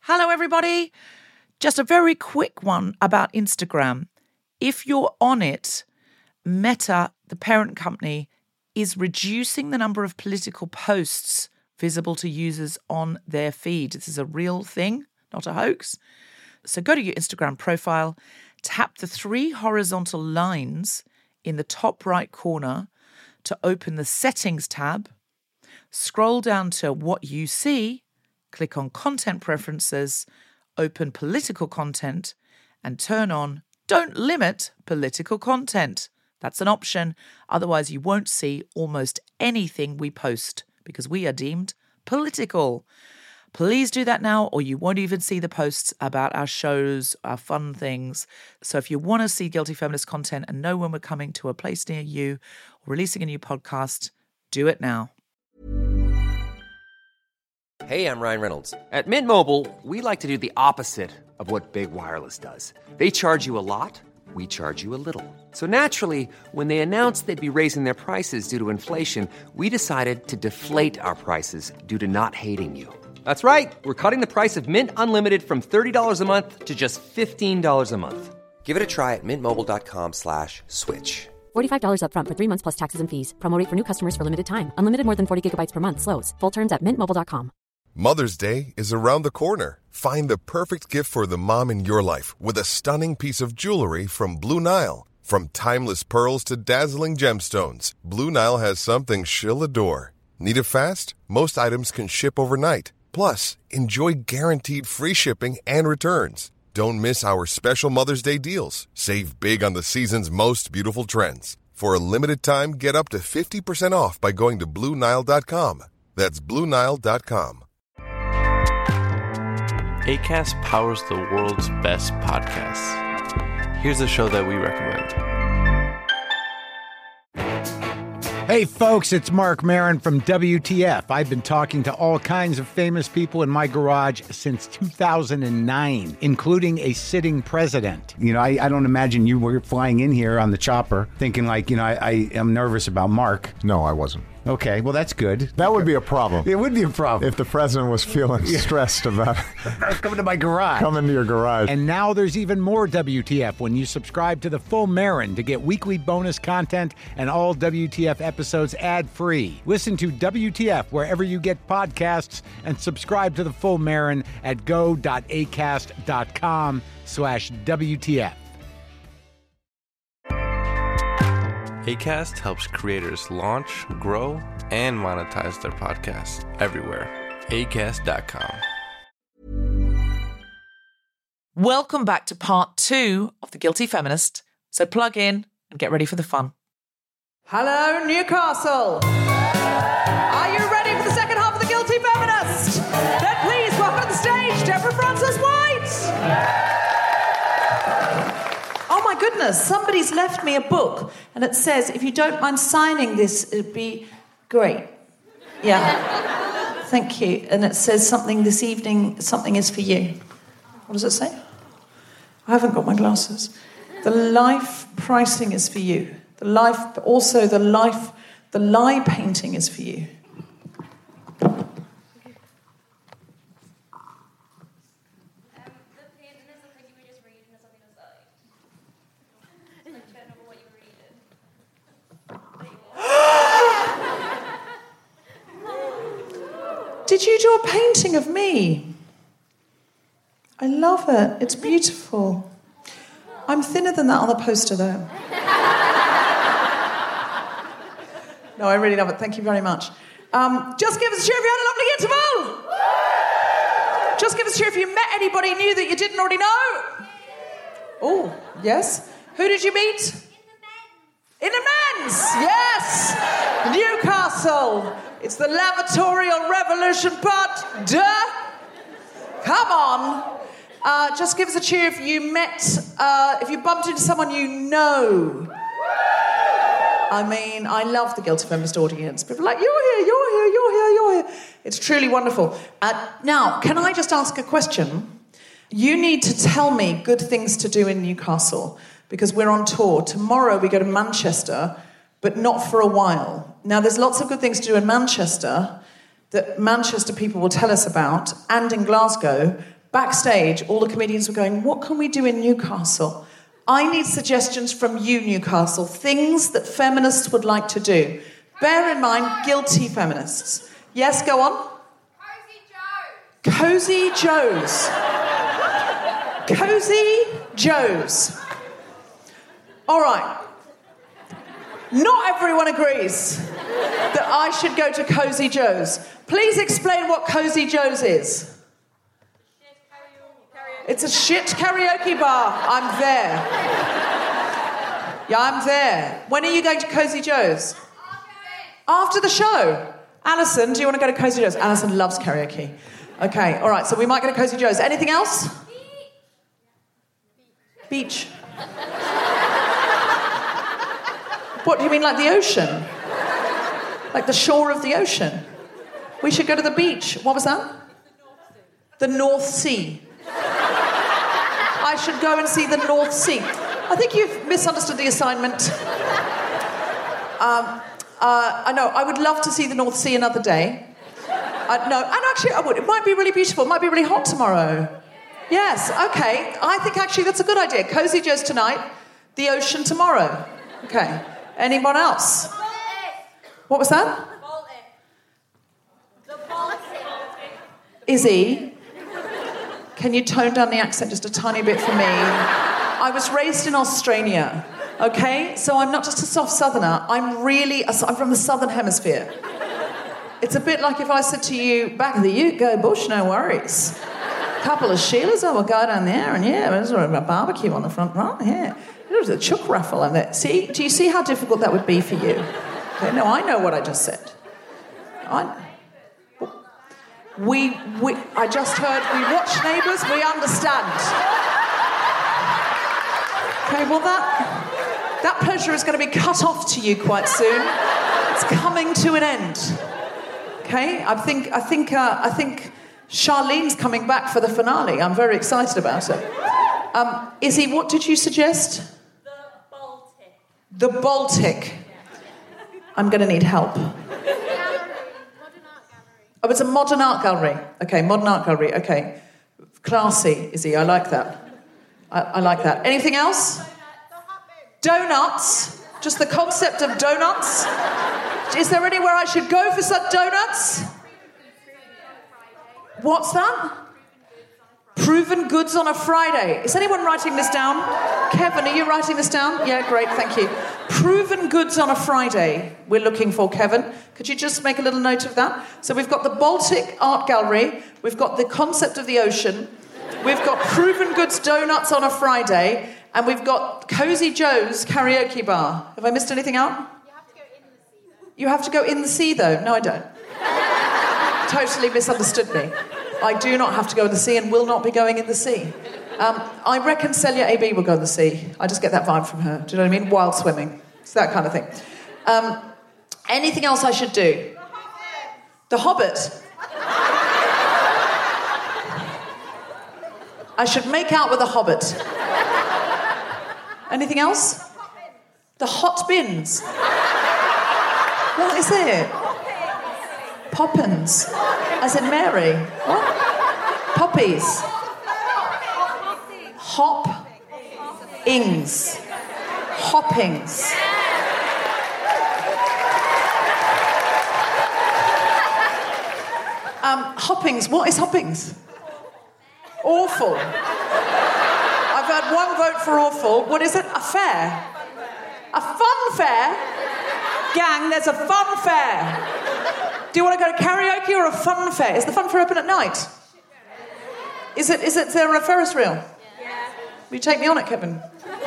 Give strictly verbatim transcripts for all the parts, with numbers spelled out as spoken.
Hello, everybody. Just a very quick one about Instagram. If you're on it, Meta, the parent company, is reducing the number of political posts visible to users on their feed. This is a real thing, not a hoax. So go to your Instagram profile, tap the three horizontal lines in the top right corner to open the Settings tab, scroll down to What You See, click on Content Preferences, open Political Content, and turn on Don't Limit Political Content. That's an option. Otherwise, you won't see almost anything we post because we are deemed political. Please do that now, or you won't even see the posts about our shows, our fun things. So if you want to see Guilty Feminist content and know when we're coming to a place near you or releasing a new podcast, do it now. Hey, I'm Ryan Reynolds. At Mint Mobile, we like to do the opposite of what Big Wireless does. They charge you a lot, we charge you a little. So naturally, when they announced they'd be raising their prices due to inflation, we decided to deflate our prices due to not hating you. That's right. We're cutting the price of Mint Unlimited from thirty dollars a month to just fifteen dollars a month. Give it a try at mintmobile.com slash switch. forty-five dollars up front for three months plus taxes and fees. Promo rate for new customers for limited time. Unlimited more than forty gigabytes per month slows. Full terms at mint mobile dot com. Mother's Day is around the corner. Find the perfect gift for the mom in your life with a stunning piece of jewelry from Blue Nile. From timeless pearls to dazzling gemstones, Blue Nile has something she'll adore. Need it fast? Most items can ship overnight. Plus, enjoy guaranteed free shipping and returns. Don't miss our special Mother's Day deals. Save big on the season's most beautiful trends. For a limited time, get up to fifty percent off by going to Blue Nile dot com. That's Blue Nile dot com. Acast powers the world's best podcasts. Here's a show that we recommend. Hey folks, it's Mark Maron from W T F. I've been talking to all kinds of famous people in my garage since two thousand nine, including a sitting president. You know, I, I don't imagine you were flying in here on the chopper thinking like, you know, I, I am nervous about Mark. No, I wasn't. Okay, well, that's good. That would be a problem. It would be a problem. If the president was feeling stressed about coming to my garage. Coming to your garage. And now there's even more W T F when you subscribe to the Full Marin to get weekly bonus content and all W T F episodes ad-free. Listen to W T F wherever you get podcasts and subscribe to the Full Marin at go.acast.com slash WTF. Acast helps creators launch, grow, and monetize their podcasts everywhere. acast dot com. Welcome back to part two of The Guilty Feminist. So plug in and get ready for the fun. Hello, Newcastle. Are you ready for the second half of The Guilty Feminist? Then please welcome to the stage Deborah Frances-White. Oh my goodness, somebody's left me a book and it says, if you don't mind signing this, it'd be great. Yeah. Thank you. And it says something this evening, something is for you. What does it say? I haven't got my glasses. The life pricing is for you. The life, also the life, the lie painting is for you. Did you do a painting of me? I love it. It's beautiful. I'm thinner than that on the poster, though. No, I really love it. Thank you very much. Um, just give us a cheer if you had a lovely interval. Just give us a cheer if you met anybody new that you didn't already know. Oh, yes. Who did you meet? In the men's, yes. Newcastle. It's the lavatorial revolution, but duh. Come on. Uh, just give us a cheer if you met, uh, if you bumped into someone you know. I mean, I love the Guilty Feminist audience. People are like, you're here, you're here, you're here, you're here. It's truly wonderful. Uh, now, can I just ask a question? You need to tell me good things to do in Newcastle because we're on tour. Tomorrow we go to Manchester, but not for a while. Now, there's lots of good things to do in Manchester that Manchester people will tell us about, and in Glasgow, backstage, all the comedians were going, what can we do in Newcastle? I need suggestions from you, Newcastle, things that feminists would like to do. Bear in mind, guilty feminists. Yes, go on. Cozy Joe's. Cozy Joe's. All right. Not everyone agrees that I should go to Cozy Joe's. Please explain what Cozy Joe's is. It's a shit karaoke bar. I'm there. Yeah, I'm there. When are you going to Cozy Joe's? After the show. Alison, do you want to go to Cozy Joe's? Alison loves karaoke. Okay, all right, so we might go to Cozy Joe's. Anything else? Beach. What, do you mean like the ocean? Like the shore of the ocean? We should go to the beach. What was that? The North Sea. I should go and see the North Sea. I think you've misunderstood the assignment. Um, uh, I know, I would love to see the North Sea another day. Uh, no, and actually I would. It might be really beautiful. It might be really hot tomorrow. Yes, okay. I think actually that's a good idea. Cozy Joe's tonight, the ocean tomorrow. Okay. Anyone else? What was that? The Baltic. Izzy, can you tone down the accent just a tiny bit for me? I was raised in Australia, okay? So I'm not just a soft southerner. I'm really, a, I'm from the southern hemisphere. It's a bit like if I said to you, back in the Ute, go bush, no worries. Couple of Sheilas, oh, we'll go down there, and yeah, there's a barbecue on the front row, yeah. There's a chook raffle in there. See, do you see how difficult that would be for you? Okay, no, I know what I just said. I... We, we, I just heard, we watch Neighbours, we understand. Okay, well that, that pleasure is going to be cut off to you quite soon. It's coming to an end. Okay, I think, I think, uh, I think Charlene's coming back for the finale. I'm very excited about it. Um, Izzy, what did you suggest? The Baltic. The Baltic. I'm going to need help. Oh, it's a modern art gallery. Okay, modern art gallery. Okay. Classy, Izzy. I like that. I, I like that. Anything else? Donuts. Just the concept of donuts. Is there anywhere I should go for some donuts? What's that? Proven goods on a Friday. Is anyone writing this down? Kevin, are you writing this down? Yeah, great, thank you. Proven goods on a Friday we're looking for, Kevin. Could you just make a little note of that? So we've got the Baltic Art Gallery, we've got the concept of the ocean, we've got Proven Goods Donuts on a Friday, and we've got Cozy Joe's Karaoke Bar. Have I missed anything out? You have to go in the sea, though. No, I don't. Totally misunderstood me. I do not have to go in the sea and will not be going in the sea. Um, I reckon Celia A B will go in the sea. I just get that vibe from her. Do you know what I mean? Wild swimming. It's that kind of thing. Um, anything else I should do? The Hobbit. The Hobbit. I should make out with a Hobbit. Anything else? The Hot Bins. What is it? Poppins. As in Mary. What? Poppies. Hop. Ings. Hoppings. Um, hoppings. What is hoppings? Awful. I've had one vote for awful. What is it? A fair. A fun fair? Gang, there's a fun fair. Do you want to go to karaoke or a fun fair? Is the fun fair open at night? Is it? Is it? Is there a Ferris wheel? Yeah. Will you take me on it, Kevin?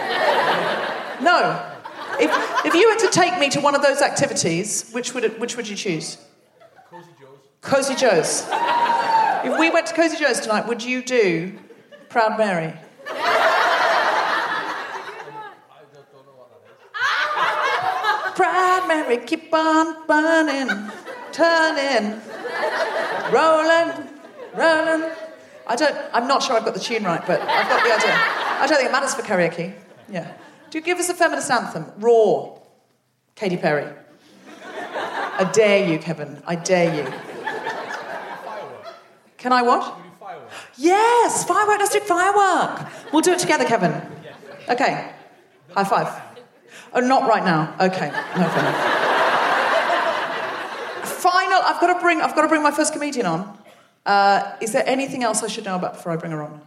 No. If if you were to take me to one of those activities, which would it, which would you choose? Cozy Joe's. Cozy Joe's. If we went to Cozy Joe's tonight, would you do Proud Mary? Proud Mary, keep on burning, turning, rolling, rolling. I don't, I'm not sure I've got the tune right, but I've got the idea. I don't think it matters for karaoke. Yeah. Do you give us a feminist anthem? Raw. Katy Perry. I dare you, Kevin. I dare you. Can I what? Yes, firework, let's do firework. We'll do it together, Kevin. Okay, high five. Oh, not right now. Okay, no problem. Final, I've got to bring, I've got to bring my first comedian on. Uh, is there anything else I should know about before I bring her on?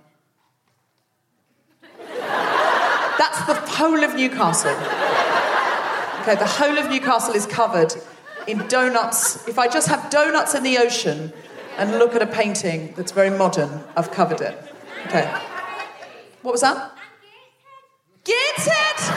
That's the whole of Newcastle. Okay, the whole of Newcastle is covered in donuts. If I just have donuts in the ocean and look at a painting that's very modern, I've covered it. Okay. What was that? Gateshead!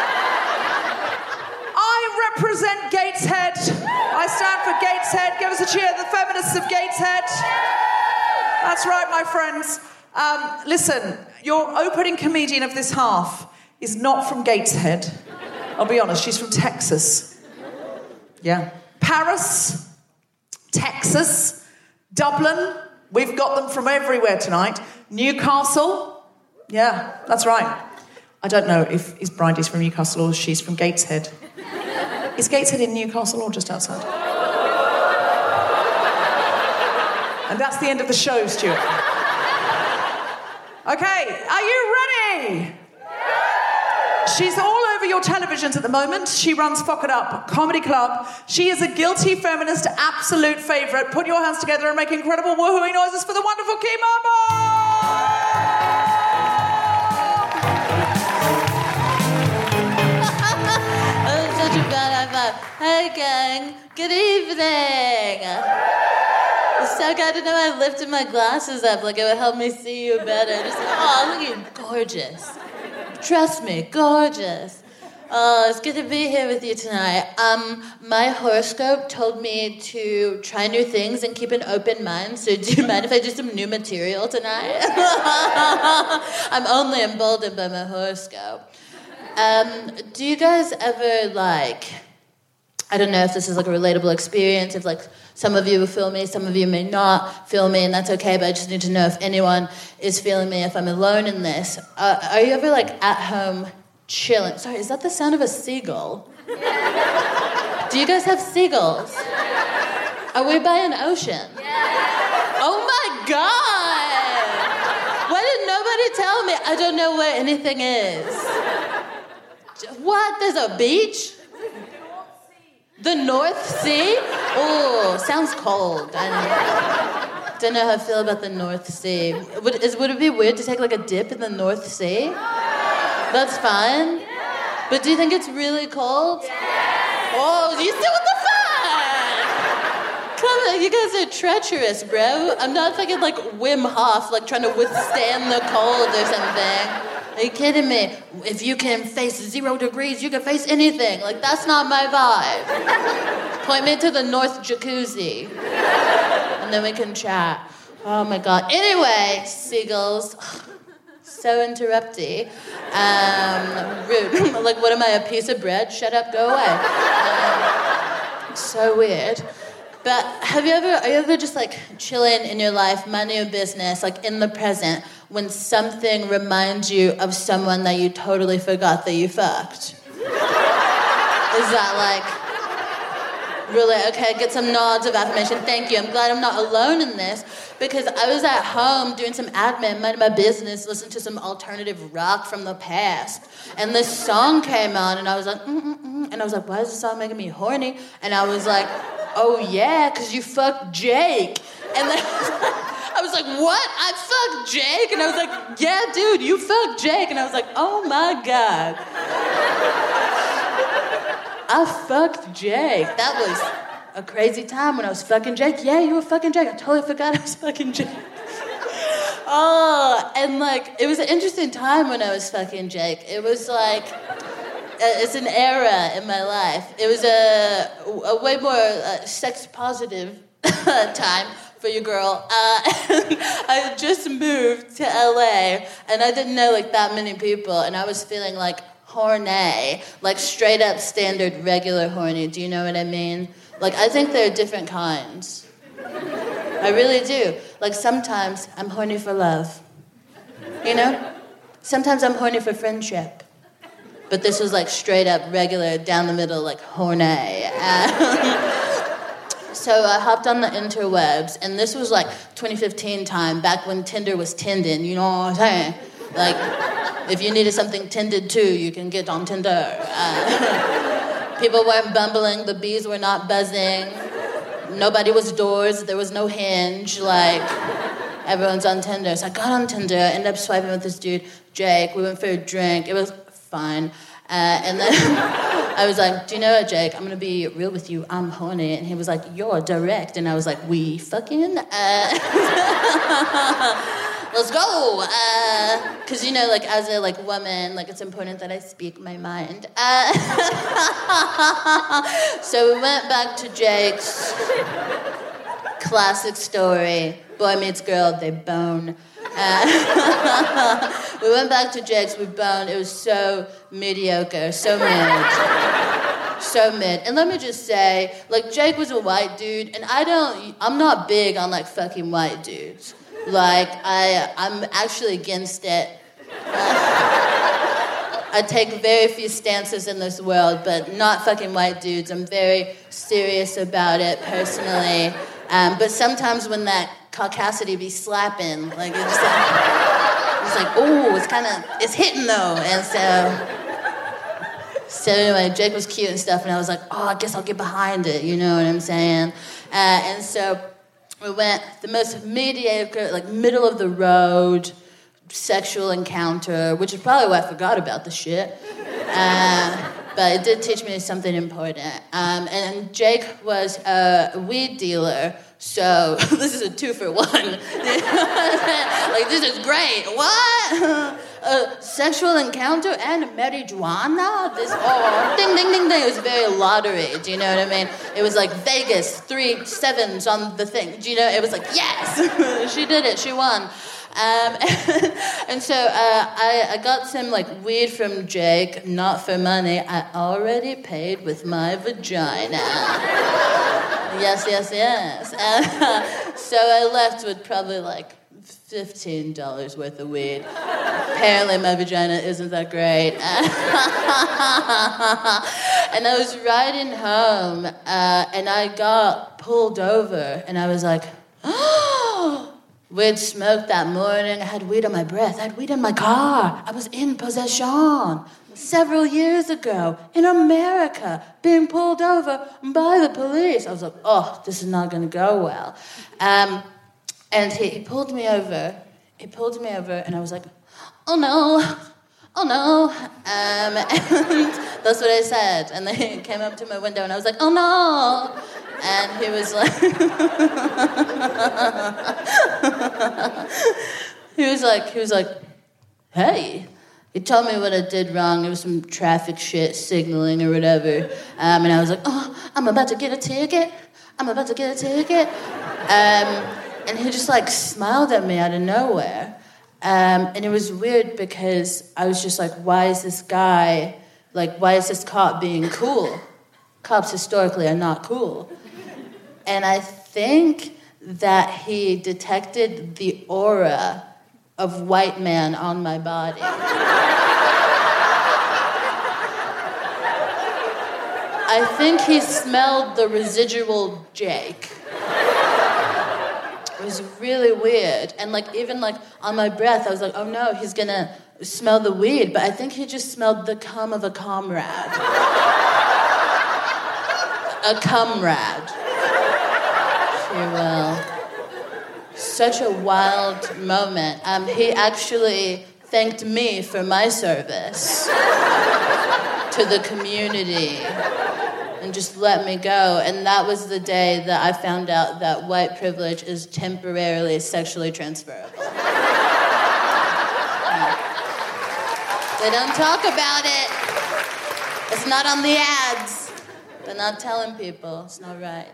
I represent Gateshead. I stand for Gateshead. Give us a cheer, the feminists of Gateshead. That's right, my friends. Um, listen, your opening comedian of this half is not from Gateshead. I'll be honest, she's from Texas. Yeah. Paris, Texas, Dublin. We've got them from everywhere tonight. Newcastle. Yeah, that's right. I don't know if is Bridie's from Newcastle or she's from Gateshead. Is Gateshead in Newcastle or just outside? And that's the end of the show, Stuart. Okay, are you ready? She's all over your televisions at the moment. She runs Fuck It Up Comedy Club. She is a guilty feminist absolute favourite. Put your hands together and make incredible woohooing noises for the wonderful Kemah Moore! Oh, such a bad high five. Hey, gang. Good evening. It's so good to know I lifted my glasses up like it would help me see you better. Just, oh, look at you, gorgeous. Trust me, gorgeous. Oh, it's good to be here with you tonight. Um, my horoscope told me to try new things and keep an open mind, so do you mind if I do some new material tonight? I'm only emboldened by my horoscope. Um, do you guys ever, like... I don't know if this is like a relatable experience, if like some of you will feel me, some of you may not feel me, and that's okay, but I just need to know if anyone is feeling me, if I'm alone in this. Uh, are you ever like at home chilling? Sorry, is that the sound of a seagull? Do you guys have seagulls? Are we by an ocean? Oh my God! Why did nobody tell me? I don't know where anything is. What? There's a beach? The North Sea? Oh, sounds cold. I don't know how I feel about the North Sea. Would, is, would it be weird to take like a dip in the North Sea? That's fine. But do you think it's really cold? Oh, you still with the fun? Come on, you guys are treacherous, bro. I'm not thinking like Wim Hof, like trying to withstand the cold or something. Are you kidding me? If you can face zero degrees, you can face anything. Like, that's not my vibe. Point me to the North Jacuzzi. And then we can chat. Oh, my God. Anyway, seagulls. So interrupty. Um, rude. Like, what am I, a piece of bread? Shut up, go away. Um, so weird. But have you ever, are you ever just, like, chilling in your life, minding your business, like, in the present, when something reminds you of someone that you totally forgot that you fucked? Is that like, really, okay, get some nods of affirmation, thank you, I'm glad I'm not alone in this, because I was at home doing some admin, minding my business, listening to some alternative rock from the past, and this song came on, and I was like, mm-mm-mm, and I was like, why is this song making me horny? And I was like, oh yeah, because you fucked Jake. And then I was like, what? I fucked Jake? And I was like, yeah, dude, you fucked Jake. And I was like, oh my God. I fucked Jake. That was a crazy time when I was fucking Jake. Yeah, you were fucking Jake. I totally forgot I was fucking Jake. Oh, and like, it was an interesting time when I was fucking Jake. It was like, it's an era in my life. It was a, a way more uh, sex-positive time for your girl. Uh, I had just moved to L A, and I didn't know like that many people, and I was feeling like horny, like straight up standard regular horny. Do you know what I mean? Like, I think there are different kinds. I really do. Like, sometimes I'm horny for love. You know? Sometimes I'm horny for friendship. But this was like straight up regular, down the middle, like horny. Um, So I hopped on the interwebs, and this was like twenty fifteen time, back when Tinder was tending, you know what I'm saying? Like, if you needed something tended to, you can get on Tinder. Uh, people weren't bumbling, the bees were not buzzing, nobody was doors, there was no hinge, like, everyone's on Tinder. So I got on Tinder, ended up swiping with this dude, Jake, we went for a drink, it was fine. Uh, and then I was like, do you know what, Jake, I'm gonna be real with you, I'm horny. And he was like, you're direct. And I was like, we fucking? Uh, let's go. Uh, Cause you know, like as a like woman, like it's important that I speak my mind. Uh, so we went back to Jake's classic story. Boy meets girl, they bone. Uh, we went back to Jake's, we boned. It was so mediocre, so mid. So mid. And let me just say, like, Jake was a white dude, and I don't, I'm not big on, like, fucking white dudes. Like, I, I'm actually against it. Uh, I take very few stances in this world, but not fucking white dudes. I'm very serious about it, personally. Um, but sometimes when that caucasity be slapping, like it's just like, it's like, oh, it's kind of, it's hitting though, and so, so anyway, Jake was cute and stuff, and I was like, oh, I guess I'll get behind it, you know what I'm saying? Uh, and so we went the most mediocre, like middle of the road sexual encounter, which is probably why I forgot about the shit. Uh, but it did teach me something important. Um, and Jake was a weed dealer, so this is a two for one. Like, this is great. What? A sexual encounter and marijuana? This, oh, ding, ding, ding, ding. It was very lottery, do you know what I mean? It was like Vegas, three sevens on the thing. Do you know? It was like, yes, she did it, she won. Um, and so uh, I, I got some like weed from Jake, not for money. I already paid with my vagina. Yes, yes, yes. Uh, so I left with probably like fifteen dollars worth of weed. Apparently my vagina isn't that great. And I was riding home, uh, and I got pulled over, and I was like, oh, we'd smoked that morning. I had weed on my breath. I had weed in my car. I was in possession. Several years ago, in America, being pulled over by the police. I was like, oh, this is not going to go well. Um, and he, he pulled me over. He pulled me over, and I was like, oh, no. Oh, no. Um, and that's what I said. And then he came up to my window, and I was like, oh, no. And he was like, he was like, he was like, hey. He told me what I did wrong. It was some traffic shit, signaling or whatever. Um, and I was like, oh, I'm about to get a ticket. I'm about to get a ticket. Um, and he just like smiled at me out of nowhere. Um, and it was weird because I was just like, why is this guy, like, why is this cop being cool? Cops historically are not cool. And I think that he detected the aura of white man on my body. I think he smelled the residual Jake. It was really weird. And like even like on my breath, I was like, oh no, he's gonna smell the weed. But I think he just smelled the cum of a comrade. A comrade, if you will. Such a wild moment. Um, he actually thanked me for my service to the community and just let me go. And that was the day that I found out that white privilege is temporarily sexually transferable. They don't talk about it. It's not on the ads. They're not telling people. It's not right.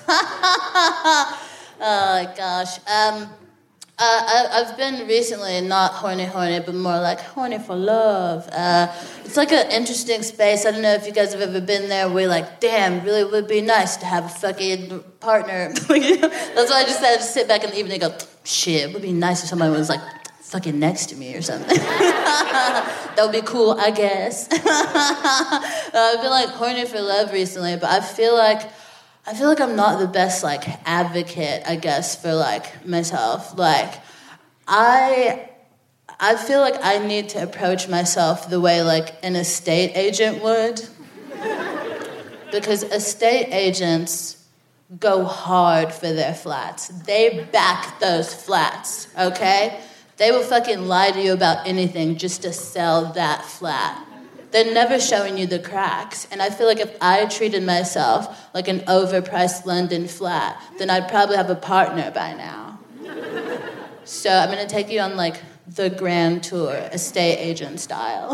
Oh, gosh. Um, uh, I, I've been recently not horny horny, but more like horny for love. Uh, it's like an interesting space. I don't know if you guys have ever been there where you're like, damn, really would be nice to have a fucking partner. That's why I just said, just sit back in the evening and go, shit, it would be nice if somebody was like fucking next to me or something. That would be cool, I guess. uh, I've been like horny for love recently, but I feel like I feel like I'm not the best, like, advocate, I guess, for, like, myself. Like, I... I feel like I need to approach myself the way, like, an estate agent would. Because estate agents go hard for their flats. They back those flats, okay? They will fucking lie to you about anything just to sell that flat. They're never showing you the cracks. And I feel like if I treated myself like an overpriced London flat, then I'd probably have a partner by now. So I'm going to take you on, like, the grand tour, estate agent style.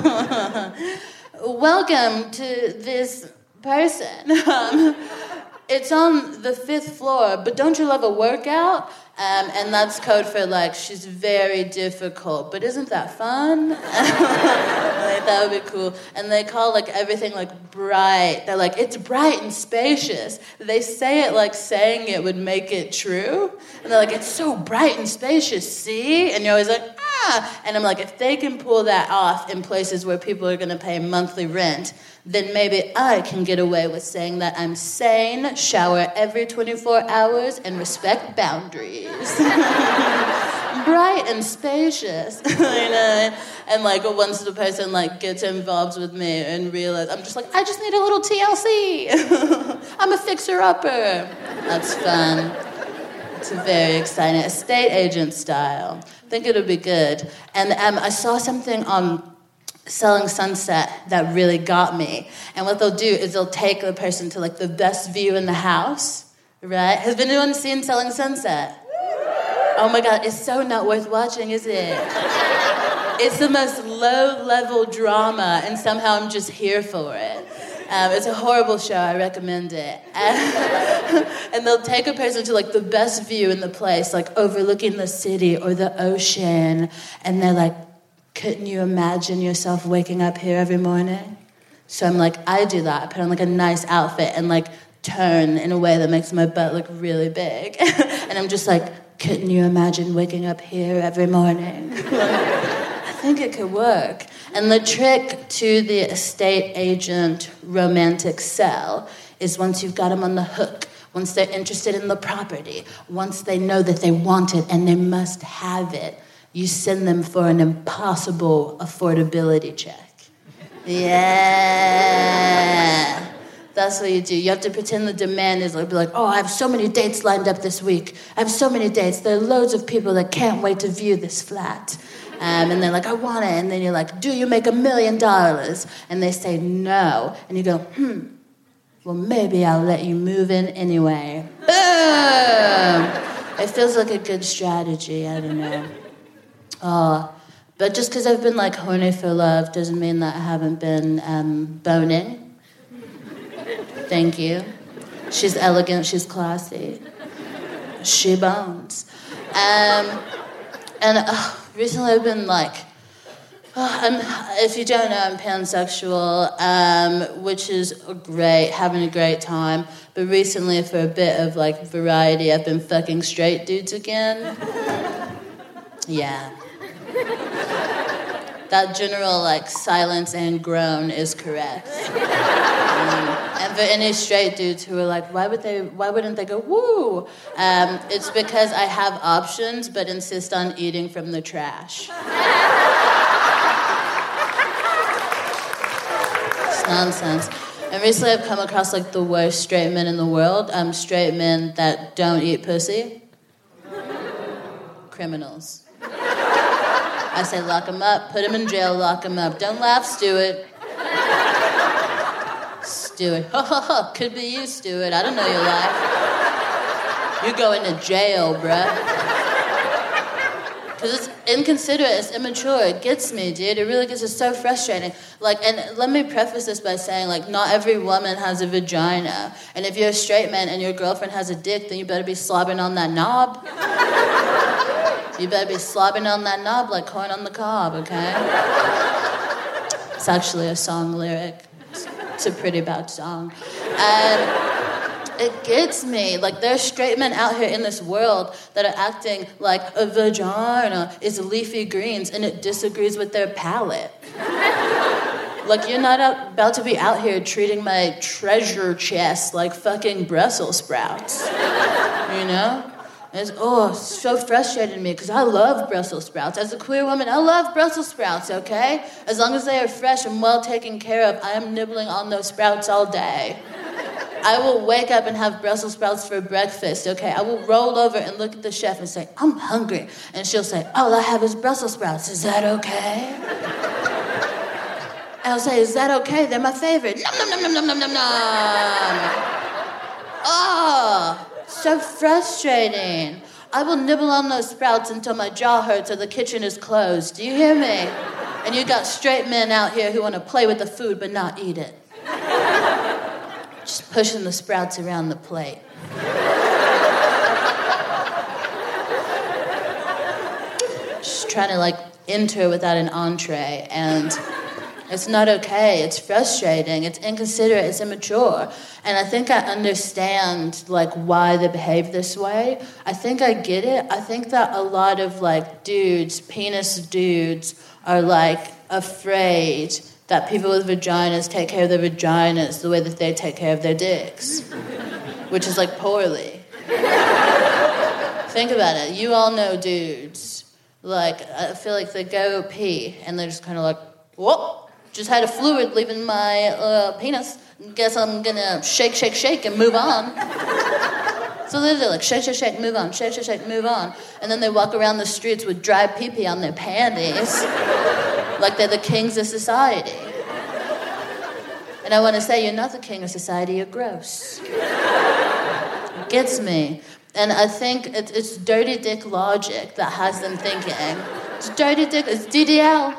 Welcome to this person. Um, it's on the fifth floor, but don't you love a workout? Um, and that's code for, like, she's very difficult, but isn't that fun? Like, that would be cool. And they call, like, everything, like, bright. They're like, it's bright and spacious. They say it like saying it would make it true. And they're like, it's so bright and spacious, see? And you're always like, ah. And I'm like, if they can pull that off in places where people are going to pay monthly rent, then maybe I can get away with saying that I'm sane, shower every twenty-four hours, and respect boundaries. Bright and spacious, you know? And, like, once the person, like, gets involved with me and realizes, I'm just like, I just need a little T L C. I'm a fixer-upper. That's fun. It's very exciting. Estate agent style. I think it'll be good. And um, I saw something on Selling Sunset that really got me. And what they'll do is they'll take the person to, like, the best view in the house, right? Has anyone seen Selling Sunset? Oh my God, it's so not worth watching, is it? It's the most low-level drama, and somehow I'm just here for it. Um, it's a horrible show. I recommend it. And, and they'll take a person to, like, the best view in the place, like, overlooking the city or the ocean, and they're like, couldn't you imagine yourself waking up here every morning? So I'm like, I do that. I put on, like, a nice outfit and, like, turn in a way that makes my butt look really big. And I'm just like, couldn't you imagine waking up here every morning? I think it could work. And the trick to the estate agent romantic sell is once you've got them on the hook, once they're interested in the property, once they know that they want it and they must have it, you send them for an impossible affordability check. Yeah. That's what you do. You have to pretend the demand is like, be like, oh, I have so many dates lined up this week. I have so many dates. There are loads of people that can't wait to view this flat. Um, and they're like, I want it. And then you're like, do you make a million dollars? And they say no. And you go, hmm, well, maybe I'll let you move in anyway. Boom! It feels like a good strategy. I don't know. Oh, but just because I've been, like, horny for love doesn't mean that I haven't been um, boning. Thank you. She's elegant, she's classy. She bones. Um, and uh, recently I've been like, oh, I'm, if you don't know, I'm pansexual, um, which is great, having a great time. But recently, for a bit of, like, variety, I've been fucking straight dudes again. Yeah. That general, like, silence and groan is correct. Um, and for any straight dudes who are like, why would they? Why wouldn't they go woo? Um, it's because I have options, but insist on eating from the trash. It's nonsense. And recently, I've come across, like, the worst straight men in the world. Um, straight men that don't eat pussy. Criminals. I say lock them up, put them in jail, lock them up. Don't laugh, Stuart. Stuart. Ha ha ha. Could be you, Stuart. I don't know your life. You're going to jail, bruh. Because it's inconsiderate, it's immature, it gets me, dude. It really gets, it's so frustrating. Like, and let me preface this by saying, like, not every woman has a vagina. And if you're a straight man and your girlfriend has a dick, then you better be slobbing on that knob. You better be slobbing on that knob like corn on the cob, okay? It's actually a song lyric. It's a pretty bad song. And it gets me. Like, there are straight men out here in this world that are acting like a vagina is leafy greens and it disagrees with their palate. Like, you're not out, about to be out here treating my treasure chest like fucking Brussels sprouts. You know? It's, oh, it's so frustrating to me because I love Brussels sprouts. As a queer woman, I love Brussels sprouts, okay? As long as they are fresh and well taken care of, I am nibbling on those sprouts all day. I will wake up and have Brussels sprouts for breakfast, okay? I will roll over and look at the chef and say, I'm hungry. And she'll say, all I have is Brussels sprouts. Is that okay? And I'll say, is that okay? They're my favorite. Nom, nom, nom, nom, nom, nom, nom, nom. Oh, so frustrating. I will nibble on those sprouts until my jaw hurts or the kitchen is closed. Do you hear me? And you got straight men out here who want to play with the food but not eat it. Just pushing the sprouts around the plate. Just trying to, like, enter without an entree, and it's not okay. It's frustrating. It's inconsiderate. It's immature. And I think I understand, like, why they behave this way. I think I get it. I think that a lot of, like, dudes, penis dudes, are, like, afraid that people with vaginas take care of their vaginas the way that they take care of their dicks, which is, like, poorly. Think about it. You all know dudes. Like, I feel like they go pee, and they're just kind of like, whoop, just had a fluid leaving my uh, penis. Guess I'm gonna shake, shake, shake, and move on. So they're like, shake, shake, shake, move on, shake, shake, shake, move on. And then they walk around the streets with dry pee-pee on their panties, like they're the kings of society. And I want to say, you're not the king of society, you're gross. It gets me. And I think it, it's dirty dick logic that has them thinking. It's dirty dick, it's D D L.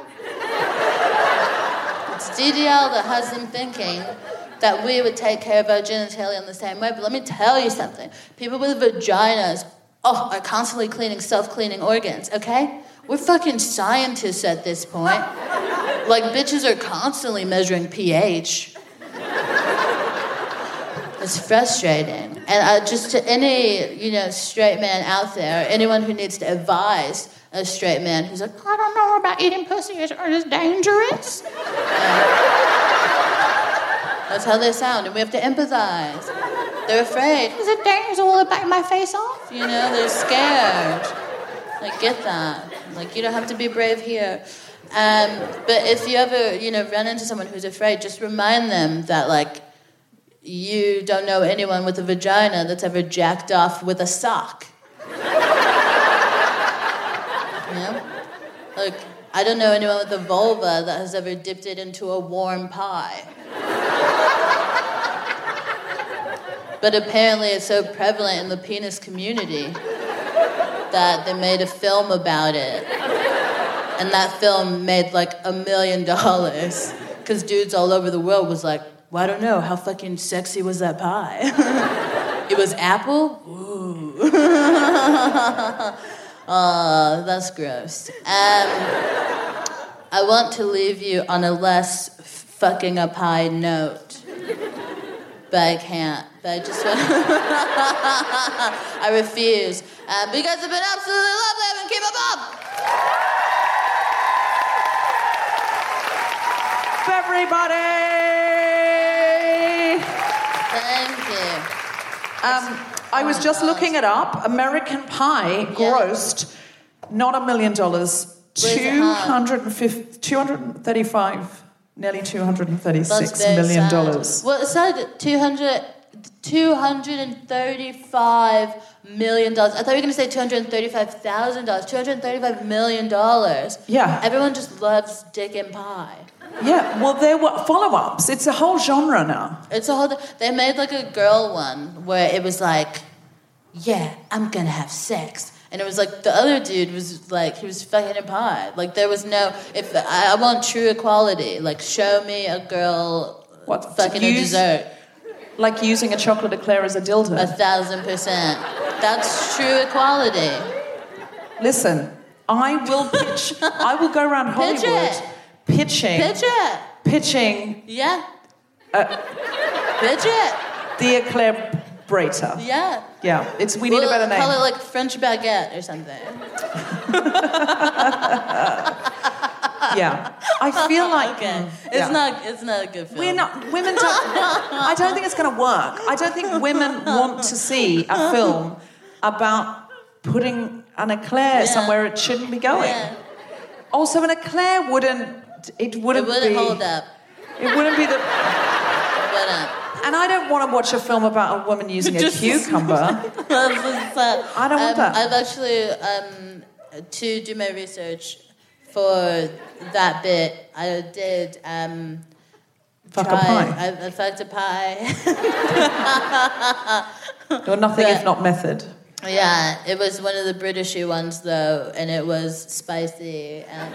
It's D D L that has them thinking that we would take care of our genitalia in the same way. But let me tell you something. People with vaginas, oh, are constantly cleaning self-cleaning organs, okay? We're fucking scientists at this point. Like, bitches are constantly measuring pH. It's frustrating. And uh, just to any, you know, straight man out there, anyone who needs to advise a straight man who's like, I don't know about eating pussy, it's, it's dangerous. That's how they sound, and we have to empathize. They're afraid. Is it dangerous? Will it bite my face off? You know, they're scared. Like, get that. Like, you don't have to be brave here. Um, but if you ever, you know, run into someone who's afraid, just remind them that, like, you don't know anyone with a vagina that's ever jacked off with a sock. You know? Like, I don't know anyone with a vulva that has ever dipped it into a warm pie. But apparently it's so prevalent in the penis community that they made a film about it. And that film made like a million dollars. Because dudes all over the world was like, well, I don't know, how fucking sexy was that pie? It was apple? Ooh. Oh, that's gross. Um, I want to leave you on a less fucking a pie note. But I can't. But I just want I refuse. Um, but you guys have been absolutely lovely. And keep it up. Everybody! Thank you. Um, I was just looking it up. American Pie grossed not a million dollars, two hundred fifty, two hundred thirty-five, nearly two hundred thirty-six million dollars. Well, it said two hundred, two hundred thirty-five million dollars. I thought you were going to say two hundred thirty-five thousand dollars. two hundred thirty-five million dollars. Yeah. Everyone just loves dick and pie. Yeah, well, there were follow-ups. It's a whole genre now. It's a whole... They made, like, a girl one where it was like, yeah, I'm gonna have sex. And it was like, the other dude was like, he was fucking a pie. Like, there was no... If I, I want true equality. Like, show me a girl what, fucking use, a dessert. Like using a chocolate eclair as a dildo. A thousand percent. That's true equality. Listen, I will pitch... I will go around Hollywood... Pitch it. Pitching. Pitch it. Pitching. Yeah. Uh, Pitch it. The eclair brater. Yeah. Yeah. It's we need we'll a better name. Call it like French baguette or something. Yeah. I feel like okay. mm, It's yeah. not. It's not a good film. We're not. Women don't. I don't think it's going to work. I don't think women want to see a film about putting an eclair Yeah. somewhere it shouldn't be going. Yeah. Also, an eclair wouldn't. It It wouldn't. wouldn't be, hold up. It wouldn't be the. It wouldn't. And I don't want to watch a film about a woman using a Just- cucumber. I don't want um, that. I've actually, um, to do my research for that bit, I did um, Fuck a try. pie. I, I fucked a pie. You're nothing But- if not method. Yeah, it was one of the Britishy ones though, and it was spicy. And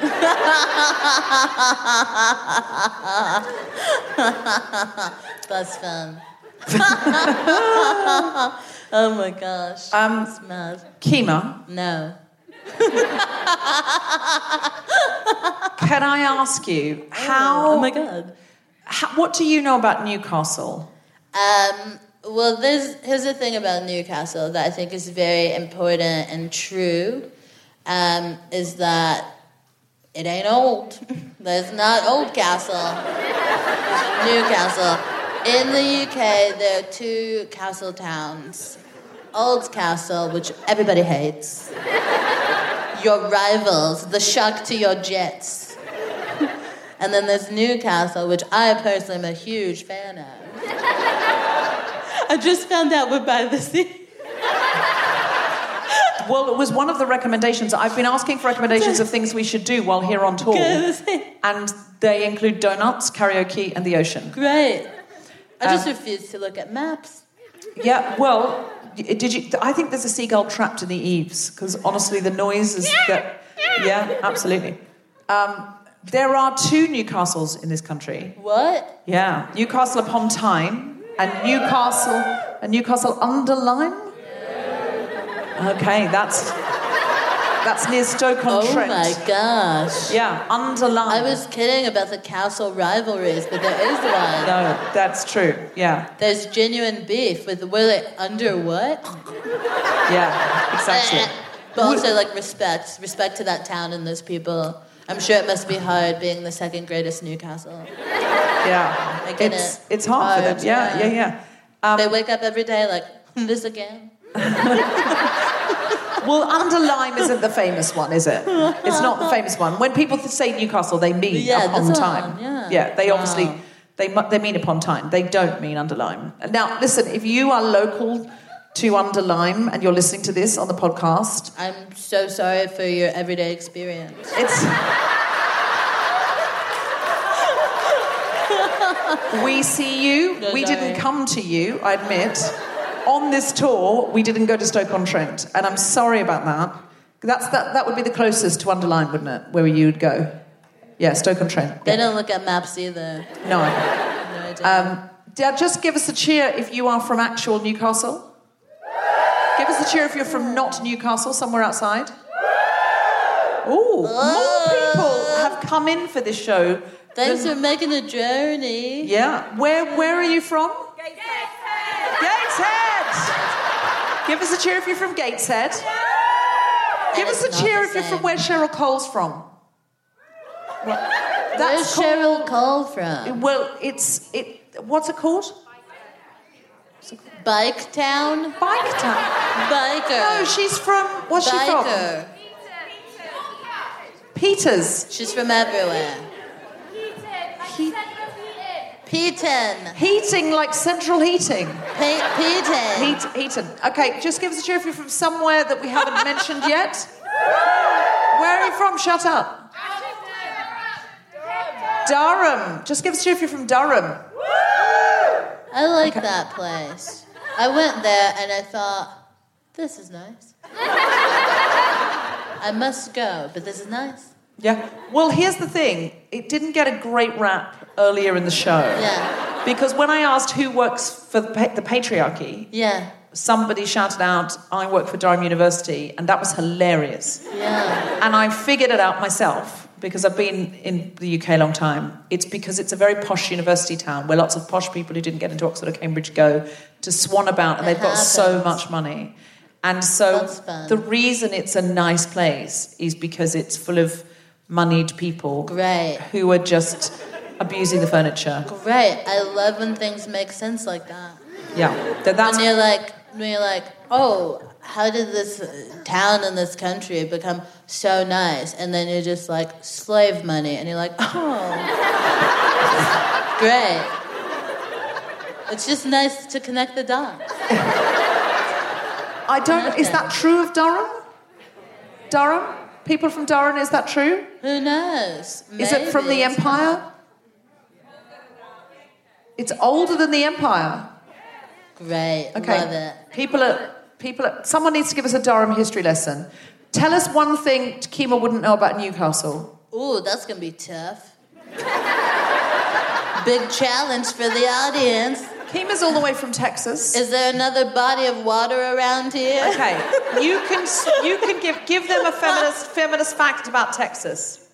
that's fun. Oh my gosh. Um, it's mad. Kima, No. can I ask you how? Oh my god. how what do you know about Newcastle? Um, well, there's, here's the thing about Newcastle that I think is very important and true, um, is that it ain't old. There's not Old Castle. There's Newcastle. In the U K, there are two castle towns. Old Castle, which everybody hates. Your rivals, the shark to your jets. And then there's Newcastle, which I personally am a huge fan of. I just found out we're by the sea. Well, it was one of the recommendations. I've been asking for recommendations of things we should do while here on tour. And they include donuts, karaoke, and the ocean. Great. I just Um, refuse to look at maps. Yeah, well, did you? I think there's a seagull trapped in the eaves, because honestly, the noise is that. Yeah, absolutely. Um, there are two Newcastles in this country. What? Yeah, Newcastle upon Tyne and Newcastle and Newcastle under Lyme. Okay, that's that's near Stoke-on-Trent. Oh my gosh. Yeah, under Lyme. I was kidding about the castle rivalries, but there is one. No, that's true. Yeah, There's genuine beef with, were they under what? yeah, exactly. But also, like, respect. Respect to that town and those people. I'm sure it must be hard being the second greatest Newcastle. Yeah, I get it's it. it's hard, for them. Yeah, yeah, yeah. Um, They wake up every day like, this again? Well, under Lyme isn't the famous one, is it? It's not the famous one. When people say Newcastle, they mean Yeah, upon that's time. one, yeah. yeah, they Wow. obviously they mu- they mean upon time. They don't mean under Lyme. Now, listen, if you are local to under Lyme and you're listening to this on the podcast, I'm so sorry for your everyday experience. it's we see you. No, we sorry. didn't come to you, I admit. On this tour, we didn't go to Stoke-on-Trent, and I'm sorry about that. That's that. That would be the closest to under Lyme, wouldn't it? Where you'd go? Yeah, Stoke-on-Trent. They Yeah. don't look at maps either. No. No idea. Um, Dad, just give us a cheer if you are from actual Newcastle. Give us a cheer if you're from not Newcastle, somewhere outside. Ooh, more people have come in for this show. Thanks than- for making the journey. Yeah. Where Where are you from? Gateshead. Give us a cheer if you're from Gateshead. Give And us a it's not cheer the if you're from same. where Cheryl Cole's from. Well, Where's that's called- Cheryl Cole from? Well, it's it. What's it called? Bike Town? Bike Town. Biker. No, she's from. What's she from? Biker. Peters. She's from everywhere. P-ten. Heating, like central heating. P- P-ten. Heat, Heaton. Okay, just give us a cheer if you're from somewhere that we haven't mentioned yet. Where are you from? Shut up. Durham. Just give us a cheer if you're from Durham. I like that place. I went there and I thought, this is nice. I must go, but this is nice. Yeah. Well, here's the thing. It didn't get a great rap earlier in the show. Yeah. Because when I asked who works for the, pa- the patriarchy, Yeah. somebody shouted out, I work for Durham University, and that was hilarious. Yeah. And I figured it out myself, because I've been in the U K a long time. It's because it's a very posh university town where lots of posh people who didn't get into Oxford or Cambridge go to swan about, and It they've got so happens. much money. And so That's fun. the reason it's a nice place is because it's full of moneyed people. Great. Who are just abusing the furniture. Great. I love when things make sense like that. Yeah. That, that's when you're like, when you're like, oh, how did this town in this country become so nice? And then you're just like, slave money. And you're like, oh. Great. It's just nice to connect the dots. I don't... Is that true of Durham? Durham? People from Durham, is that true? Who knows? Maybe. Is it from the Empire? It's older than the Empire. Great. Okay. Love it. People are... People are, someone needs to give us a Durham history lesson. Tell us one thing Kima wouldn't know about Newcastle. Ooh, that's going to be tough. Big challenge for the audience. Kima's all the way from Texas. Is there another body of water around here? Okay, you can you can give give them a feminist feminist fact about Texas.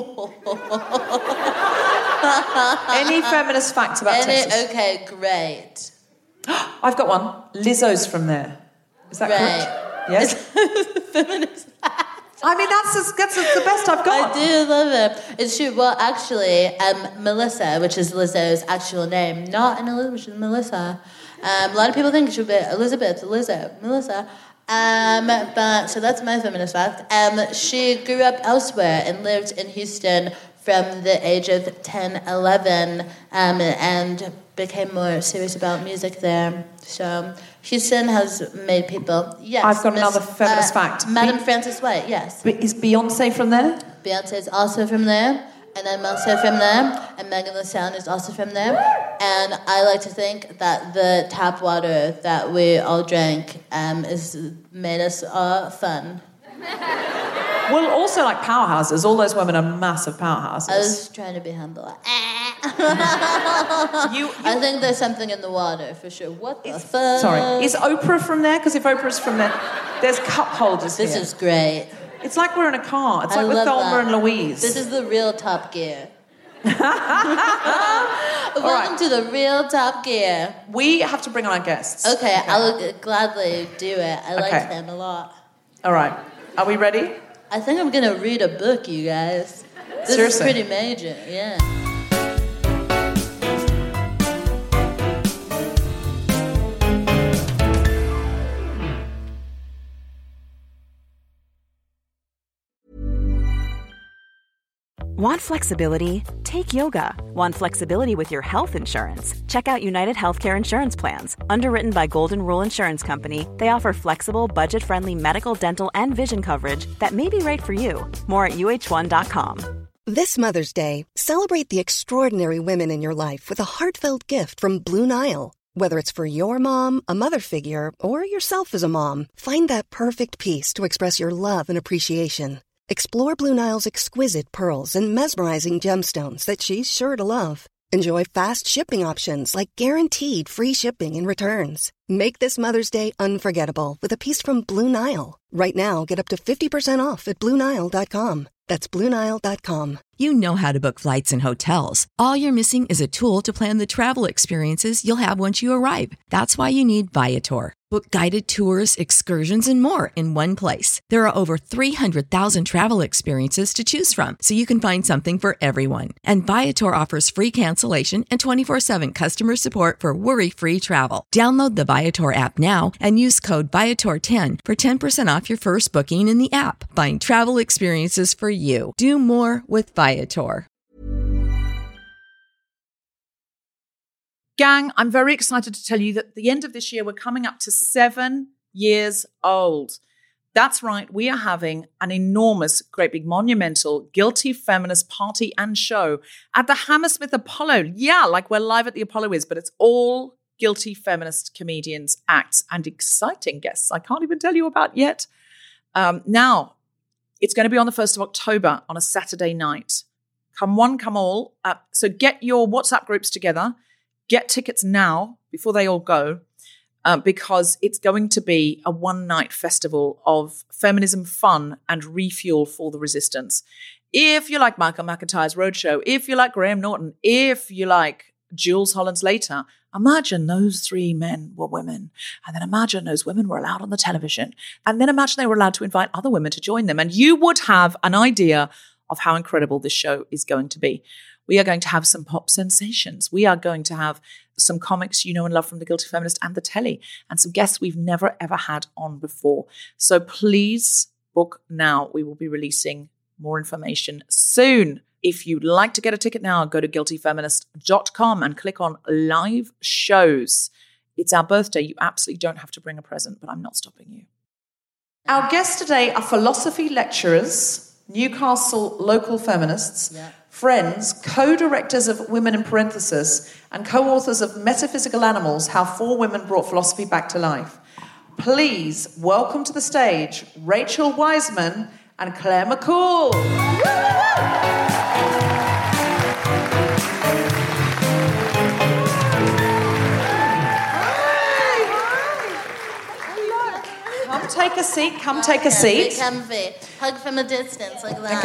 Any feminist fact about Any, Texas? Okay, great. I've got one. Lizzo's from there. Is that right. correct? Yes. Feminist fact. I mean, that's as, that's as the best I've got. I do love it. It's true. Well, actually, um, Melissa, which is Lizzo's actual name, not an Elizabeth, she's Melissa. Um, a lot of people think it should be Elizabeth, Lizzo, Melissa. Um, but so that's my feminist fact. Um, she grew up elsewhere and lived in Houston from the age of ten, eleven, um, and became more serious about music there. So Houston has made people... Yes, I've got Miss, another feminist uh, fact. Madam Be- Frances White, yes. Is Beyonce from there? Beyonce is also from there, and I'm also from there, and Megan Thee Stallion is also from there. And I like to think that the tap water that we all drank um, is made us uh, fun. Well, also like powerhouses. All those women are massive powerhouses. I was trying to be humble. you, you, I think there's something in the water for sure. What the fuck? Sorry, is Oprah from there? Because if Oprah's from there, there's cup holders This here. is great. It's like we're in a car. It's I like with love Thelma that. and Louise. This is the real Top Gear. Welcome right. to the real Top Gear. We have to bring on our guests. Okay, okay. I will gladly do it. I okay. like them a lot. All right. Are we ready? I think I'm going to read a book, you guys. This Seriously? is pretty major, yeah. Want flexibility? Take yoga. Want flexibility with your health insurance? Check out United Healthcare Insurance Plans. Underwritten by Golden Rule Insurance Company, they offer flexible, budget-friendly medical, dental, and vision coverage that may be right for you. More at U H one dot com. This Mother's Day, celebrate the extraordinary women in your life with a heartfelt gift from Blue Nile. Whether it's for your mom, a mother figure, or yourself as a mom, find that perfect piece to express your love and appreciation. Explore Blue Nile's exquisite pearls and mesmerizing gemstones that she's sure to love. Enjoy fast shipping options like guaranteed free shipping and returns. Make this Mother's Day unforgettable with a piece from Blue Nile. Right now, get up to fifty percent off at Blue Nile dot com. That's Blue Nile dot com. You know how to book flights and hotels. All you're missing is a tool to plan the travel experiences you'll have once you arrive. That's why you need Viator. Book guided tours, excursions, and more in one place. There are over three hundred thousand travel experiences to choose from, so you can find something for everyone. And Viator offers free cancellation and twenty-four seven customer support for worry-free travel. Download the Viator app now and use code Viator ten for ten percent off your first booking in the app. Find travel experiences for you. Do more with Viator. Gang, I'm very excited to tell you that at the end of this year, we're coming up to seven years old. That's right, we are having an enormous, great big monumental Guilty Feminist party and show at the Hammersmith Apollo. Yeah, like we're live at the Apollo is, but it's all Guilty Feminist comedians, acts, and exciting guests I can't even tell you about yet. Um, now, it's going to be on the first of October on a Saturday night. Come one, come all. Uh, so get your WhatsApp groups together. Get tickets now before they all go, uh, because it's going to be a one-night festival of feminism, fun, and refuel for the resistance. If you like Michael McIntyre's Roadshow, if you like Graham Norton, if you like Jules Holland Slater, imagine those three men were women. And then imagine those women were allowed on the television. And then imagine they were allowed to invite other women to join them. And you would have an idea of how incredible this show is going to be. We are going to have some pop sensations. We are going to have some comics you know and love from The Guilty Feminist and the telly, and some guests we've never ever had on before. So please book now. We will be releasing more information soon. If you'd like to get a ticket now, go to guilty feminist dot com and click on live shows. It's our birthday. You absolutely don't have to bring a present, but I'm not stopping you. Our guests today are philosophy lecturers, Newcastle local feminists, Yeah. friends, co-directors of Women in Parenthesis, and co-authors of Metaphysical Animals, How Four Women Brought Philosophy Back to Life. Please welcome to the stage Rachel Wiseman and Claire McCool. Come take a seat, come take a seat. Be comfy. Hug from a distance like that.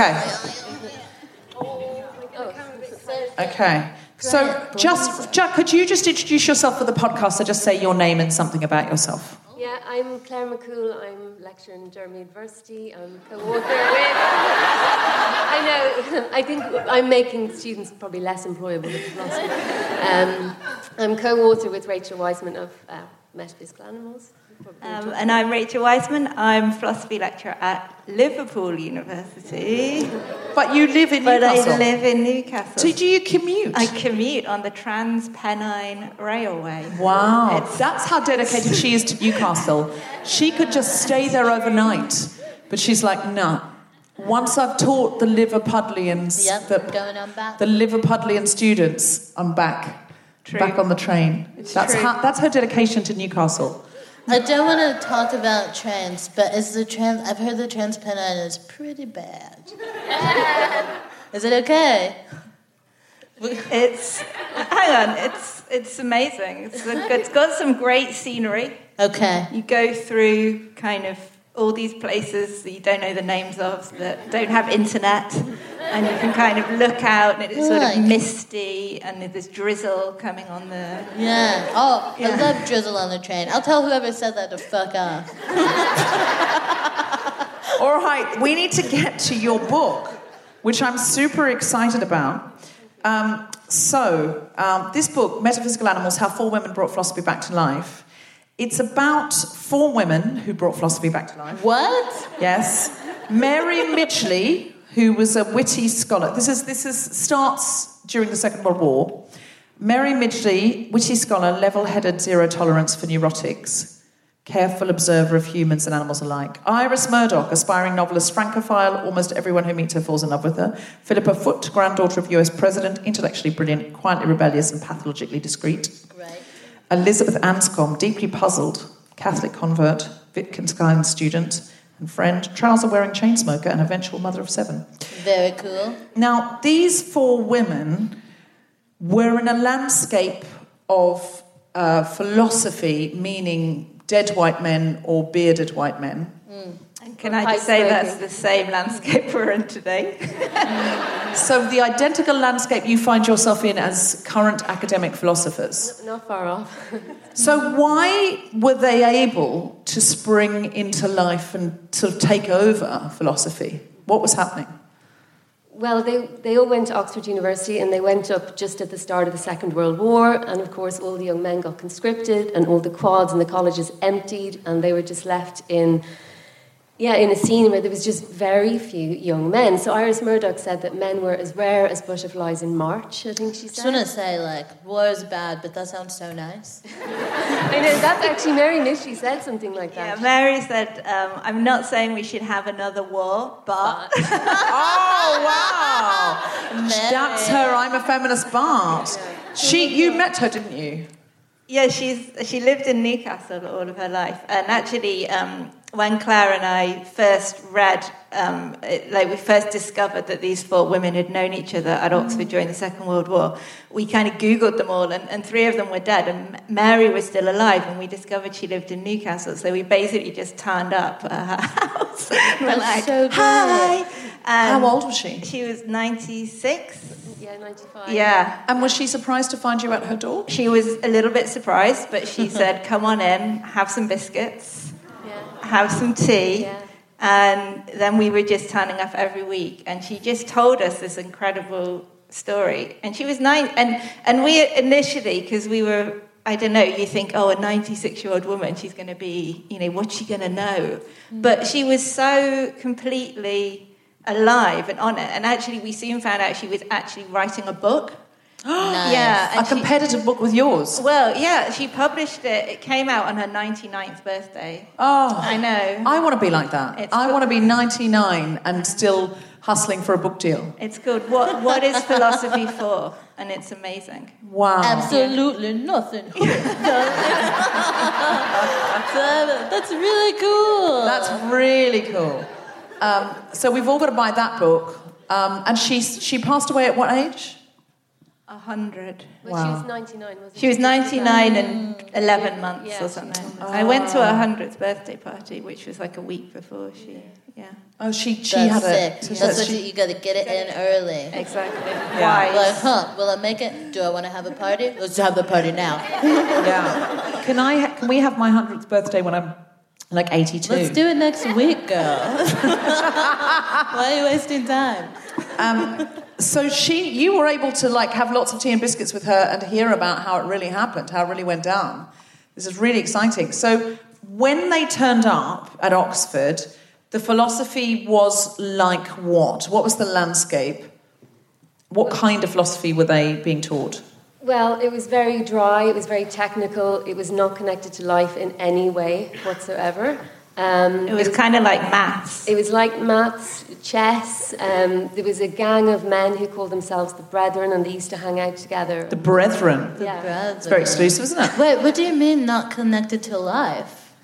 Okay. Okay. So, just, just could you just introduce yourself for the podcast? So, just say your name and something about yourself. Yeah, I'm Claire McCool. I'm lecturer in Durham University. I'm co-author with... I know, I think I'm making students probably less employable with philosophy. Um, I'm co-author with Rachel Wiseman of uh, Metaphysical Animals. Um, and I'm Rachel Wiseman. I'm philosophy lecturer at Liverpool University. But you live in but Newcastle? But I live in Newcastle. So do you commute? I commute on the Trans-Pennine Railway. Wow. It's, That's how dedicated she is to Newcastle. She could just stay there overnight. But she's like, nah. Once I've taught the Liverpudlians, yep, the, going on back. the Liverpudlian students, I'm back. True. Back on the train. It's that's true. How, that's her dedication to Newcastle. I don't want to talk about trans, but is the trans? I've heard the Trans-Pennine is pretty bad. Is it okay? It's hang on, it's it's amazing. It's a, it's got some great scenery. Okay. You go through kind of all these places that you don't know the names of, that don't have internet, and you can kind of look out, and it's sort Like. of misty, and there's drizzle coming on the... Yeah. Oh, Yeah. I love drizzle on the train. I'll tell whoever said that to fuck off. All right, we need to get to your book, which I'm super excited about. Um, so, um, this book, Metaphysical Animals, How Four Women Brought Philosophy Back to Life, it's about four women who brought philosophy back to life. What? Yes. Mary Midgley, who was a witty scholar. This is this is starts during the Second World War. Mary Midgley, witty scholar, level-headed, zero tolerance for neurotics, careful observer of humans and animals alike. Iris Murdoch, aspiring novelist, francophile, almost everyone who meets her falls in love with her. Philippa Foot, granddaughter of U S President, intellectually brilliant, quietly rebellious and pathologically discreet. Right. Elizabeth Anscombe, deeply puzzled, Catholic convert, Wittgenstein student and friend, trouser-wearing chain smoker and eventual mother of seven. Very cool. Now, these four women were in a landscape of uh, philosophy, meaning dead white men or bearded white men. Mm. And can I just say that's the same landscape we're in today? So the identical landscape you find yourself in as current academic philosophers. Not far off. So why were they able to spring into life and sort of take over philosophy? What was happening? Well, they, they all went to Oxford University, and they went up just at the start of the Second World War, and of course all the young men got conscripted, and all the quads and the colleges emptied, and they were just left in... Yeah, in a scene where there was just very few young men. So Iris Murdoch said that men were as rare as butterflies in March, I think she said. I just want to say, like, war is bad, but that sounds so nice. I know, that's actually, Mary Midgley said something like that. Yeah, Mary said, um, I'm not saying we should have another war, but... Oh, wow! Mary. That's her I'm a feminist Bart. She, you met her, didn't you? Yeah, she's she lived in Newcastle all of her life. And actually, um, when Claire and I first read, um, it, like we first discovered that these four women had known each other at Oxford during the Second World War, we kind of Googled them all, and, and three of them were dead, and Mary was still alive, and we discovered she lived in Newcastle. So we basically just turned up at her house. We're That's like, so good. hi! Um, How old was she? She was ninety-six. Yeah, ninety-five. Yeah. And was she surprised to find you at her door? She was a little bit surprised, but she said, come on in, have some biscuits, Yeah. have some tea, Yeah. And then we were just turning up every week, and she just told us this incredible story. And she was nine, and, and we initially, because we were, I don't know, you think, oh, a ninety-six-year-old woman, she's going to be, you know, what's she going to know? Mm. But she was so completely alive and on it. And actually, we soon found out she was actually writing a book. Nice. Yeah, a competitive she, book with yours. Well, yeah, she published it. It came out on her ninety-ninth birthday. Oh, I know. I want to be like that. It's I called, want to be ninety-nine and still hustling for a book deal. It's called What What Is Philosophy For? And it's amazing. Wow. Absolutely nothing. That's really cool. That's really cool. Um, so we've all got to buy that book. Um, and she she passed away at what age? A hundred. Well, wow. She was ninety-nine, wasn't she? She was ninety-nine and eleven months yeah, or something. Oh. I went to her hundredth birthday party, which was like a week before she, yeah. Oh, she she That's had sick. it. That's what you, you got to get it in early. Exactly. Yeah. Wise. Like, huh? Will I make it? Do I want to have a party? Let's have the party now. Yeah. Can I? Ha- can we have my hundredth birthday when I'm like eighty-two? Let's do it next week, girl. Why are you wasting time? Um, so she, you were able to like have lots of tea and biscuits with her and hear about how it really happened, how it really went down. This is really exciting. So when they turned up at Oxford, the philosophy was like what? What was the landscape? What kind of philosophy were they being taught? Well, it was very dry, it was very technical, it was not connected to life in any way whatsoever. Um, it was kind of like maths. It was like maths, chess. Um, there was a gang of men who called themselves the Brethren, and they used to hang out together. The Brethren? Yeah. Brethren. It's very exclusive, isn't it? Wait, what do you mean not connected to life?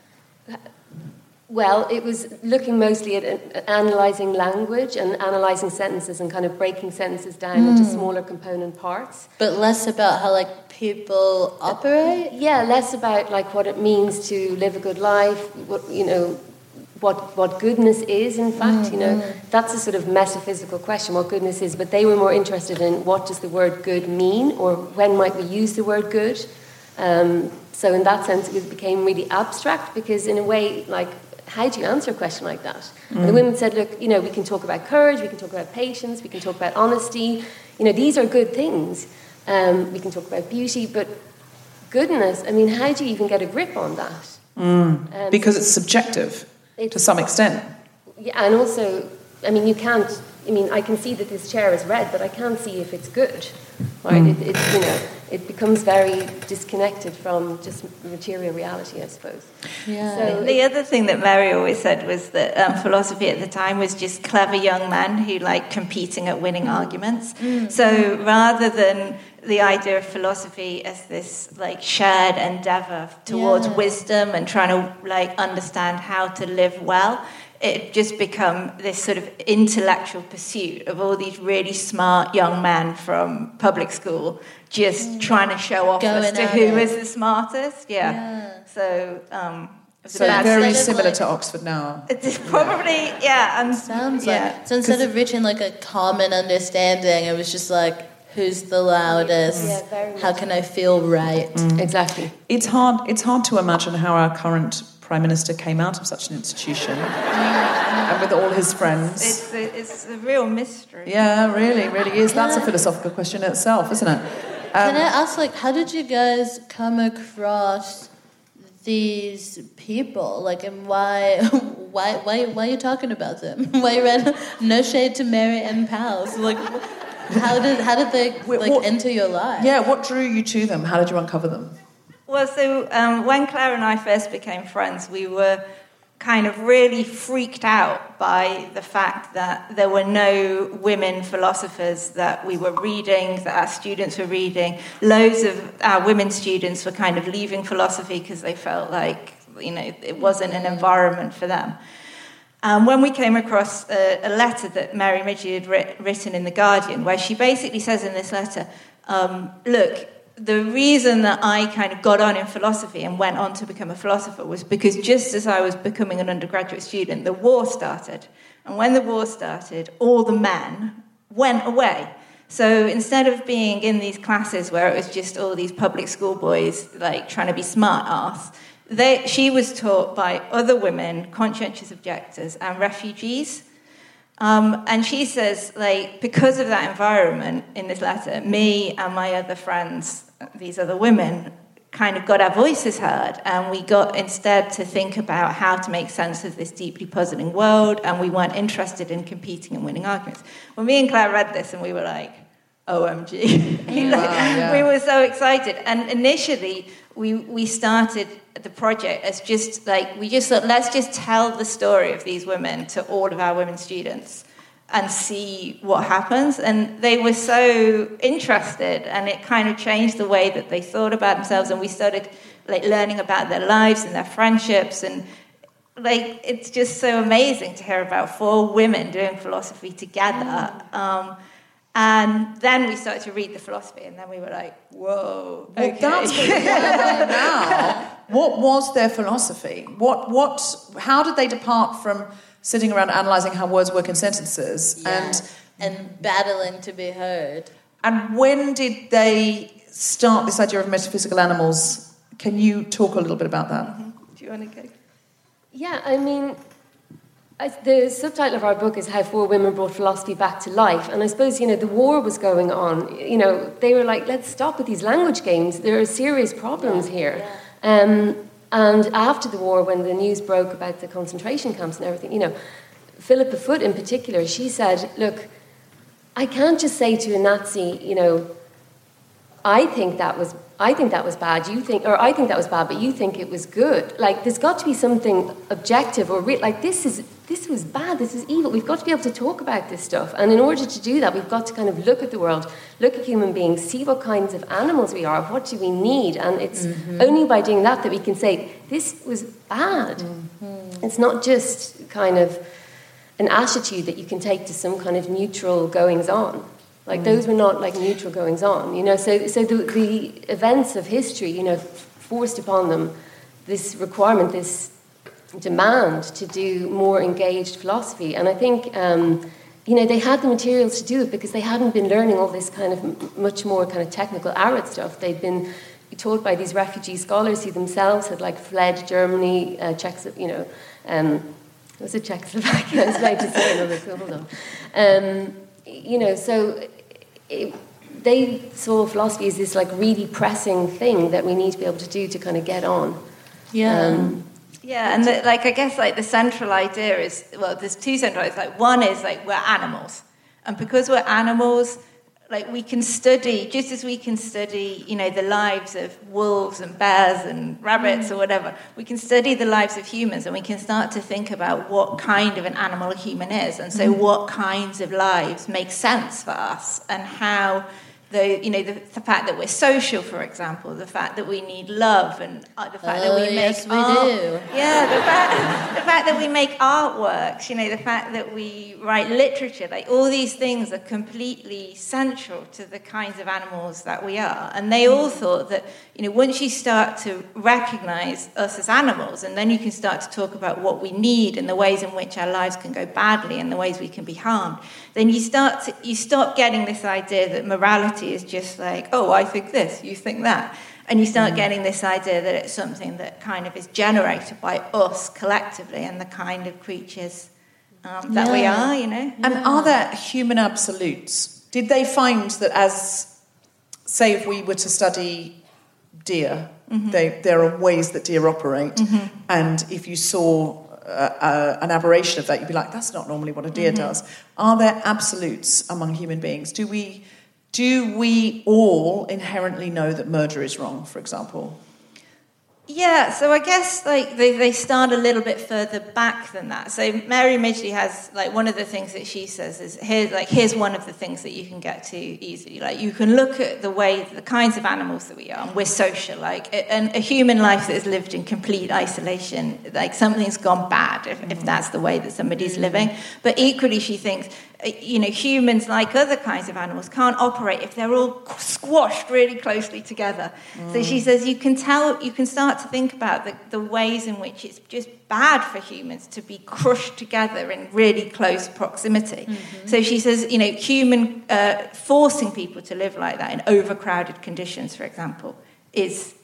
Well, it was looking mostly at uh, analysing language and analysing sentences and kind of breaking sentences down mm. into smaller component parts. But less about how, like, people operate? Yeah, less about, like, what it means to live a good life, what, you know, what what goodness is, in fact, mm. you know. That's a sort of metaphysical question, what goodness is. But they were more interested in what does the word good mean, or when might we use the word good. Um, so in that sense, it became really abstract because, in a way, like, how do you answer a question like that? Mm. And the women said, look, you know, we can talk about courage, we can talk about patience, we can talk about honesty. You know, these are good things. Um, we can talk about beauty, but goodness, I mean, how do you even get a grip on that? Mm. Um, because it's subjective it's, to some extent. Yeah, and also, I mean, you can't, I mean, I can see that this chair is red, but I can't see if it's good, right? Mm. It, it, you know, it becomes very disconnected from just material reality, I suppose. Yeah. So the other thing that Mary always said was that um, philosophy at the time was just clever young men who like competing at winning arguments. Mm. So rather than the idea of philosophy as this like shared endeavor towards yeah. wisdom and trying to like understand how to live well, it just become this sort of intellectual pursuit of all these really smart young men from public school just mm. trying to show off Going as to who it. is the smartest. Yeah. yeah. So, um, so very similar like, to Oxford now. It's probably, yeah. And, sounds yeah. like, so instead of reaching like a common understanding, it was just like, who's the loudest? Yeah, how can I feel right? Mm. Exactly. It's hard, it's hard to imagine how our current Prime Minister came out of such an institution and with all his friends. It's a, it's a real mystery. Yeah, really, really is. That's a philosophical question in itself, isn't it? Um, Can I ask, like, how did you guys come across these people? Like, and why, why, why, why are you talking about them? Why you read No Shade to Mary and Pals? Like, how did how did they like what, enter your life? Yeah, what drew you to them? How did you uncover them? Well, so um, when Claire and I first became friends, we were kind of really freaked out by the fact that there were no women philosophers that we were reading, that our students were reading. Loads of our women students were kind of leaving philosophy because they felt like, you know, it wasn't an environment for them. Um, when we came across a, a letter that Mary Midgley had writ- written in The Guardian, where she basically says in this letter, um, look, the reason that I kind of got on in philosophy and went on to become a philosopher was because just as I was becoming an undergraduate student, the war started. And when the war started, all the men went away. So instead of being in these classes where it was just all these public school boys like trying to be smart arse, they, she was taught by other women, conscientious objectors, and refugees. Um, and she says, like, because of that environment in this letter, me and my other friends, these other women, kind of got our voices heard, and we got instead to think about how to make sense of this deeply puzzling world, and we weren't interested in competing and winning arguments. Well, me and Claire read this, and we were like, O M G. like, wow, yeah. We were so excited. And initially, we, we started the project as just like, we just thought, let's just tell the story of these women to all of our women students and see what happens. And they were so interested, and it kind of changed the way that they thought about themselves. And we started like learning about their lives and their friendships. And like, it's just so amazing to hear about four women doing philosophy together. Um, And then we started to read the philosophy, and then we were like, whoa, well, okay. That's what we know now. What was their philosophy? What, what, how did they depart from sitting around analysing how words work in sentences? Yeah. and and battling to be heard? And when did they start this idea of metaphysical animals? Can you talk a little bit about that? Mm-hmm. Do you want to go? Yeah, I mean... I, the subtitle of our book is How Four Women Brought Philosophy Back to Life. And I suppose, you know, the war was going on. You know, they were like, let's stop with these language games. There are serious problems here. Um, and after the war, when the news broke about the concentration camps and everything, you know, Philippa Foot in particular, she said, look, I can't just say to a Nazi, you know, I think that was I think that was bad, you think, or I think that was bad, but you think it was good. Like, there's got to be something objective or real. Like, this is this was bad, this is evil. We've got to be able to talk about this stuff. And in order to do that, we've got to kind of look at the world, look at human beings, see what kinds of animals we are, what do we need. And it's mm-hmm. only by doing that that we can say, this was bad. Mm-hmm. It's not just kind of an attitude that you can take to some kind of neutral goings-on. Like, those were not, like, neutral goings-on, you know. So so the, the events of history, you know, forced upon them this requirement, this demand to do more engaged philosophy. And I think, um, you know, they had the materials to do it because they hadn't been learning all this kind of m- much more kind of technical, arid stuff. They'd been taught by these refugee scholars who themselves had, like, fled Germany, uh, Czechs, you know, um, was it Czechoslovakia? I was about to say another, so hold on. Um, you know, so... It, they saw philosophy as this like really pressing thing that we need to be able to do to kind of get on. Yeah, um, yeah, and the, like I guess like the central idea is, well, there's two central ideas. Like, one is like we're animals, and because we're animals, like we can study just as we can study, you know, the lives of wolves and bears and rabbits mm. or whatever. We can study the lives of humans, and we can start to think about what kind of an animal a human is, and so mm. what kinds of lives make sense for us, and how the, you know, the, the fact that we're social, for example, the fact that we need love, and uh, the fact oh, that we yes, make we art. do. Yeah, the fact, the fact that we make artworks, you know, the fact that we write literature, like all these things are completely central to the kinds of animals that we are. And they all thought that, you know, once you start to recognize us as animals, and then you can start to talk about what we need and the ways in which our lives can go badly and the ways we can be harmed, then you start to, you stop getting this idea that morality is just like, oh, I think this, you think that. And you start getting this idea that it's something that kind of is generated by us collectively and the kind of creatures um, that yeah. we are, you know. And yeah. are there human absolutes? Did they find that as, say, if we were to study deer, mm-hmm. they, there are ways that deer operate, mm-hmm. and if you saw uh, uh, an aberration of that, you'd be like, that's not normally what a deer mm-hmm. does. Are there absolutes among human beings? Do we... Do we all inherently know that murder is wrong, for example? Yeah, so I guess like they, they start a little bit further back than that. So Mary Midgley has like one of the things that she says is here's like here's one of the things that you can get to easily. Like you can look at the way the kinds of animals that we are, and we're social. Like and a human life that is lived in complete isolation, like something's gone bad if, if that's the way that somebody's living. But equally, she thinks, you know, humans, like other kinds of animals, can't operate if they're all squashed really closely together. Mm. So she says you can tell, you can start to think about the, the ways in which it's just bad for humans to be crushed together in really close proximity. Mm-hmm. So she says, you know, human uh, forcing people to live like that in overcrowded conditions, for example, is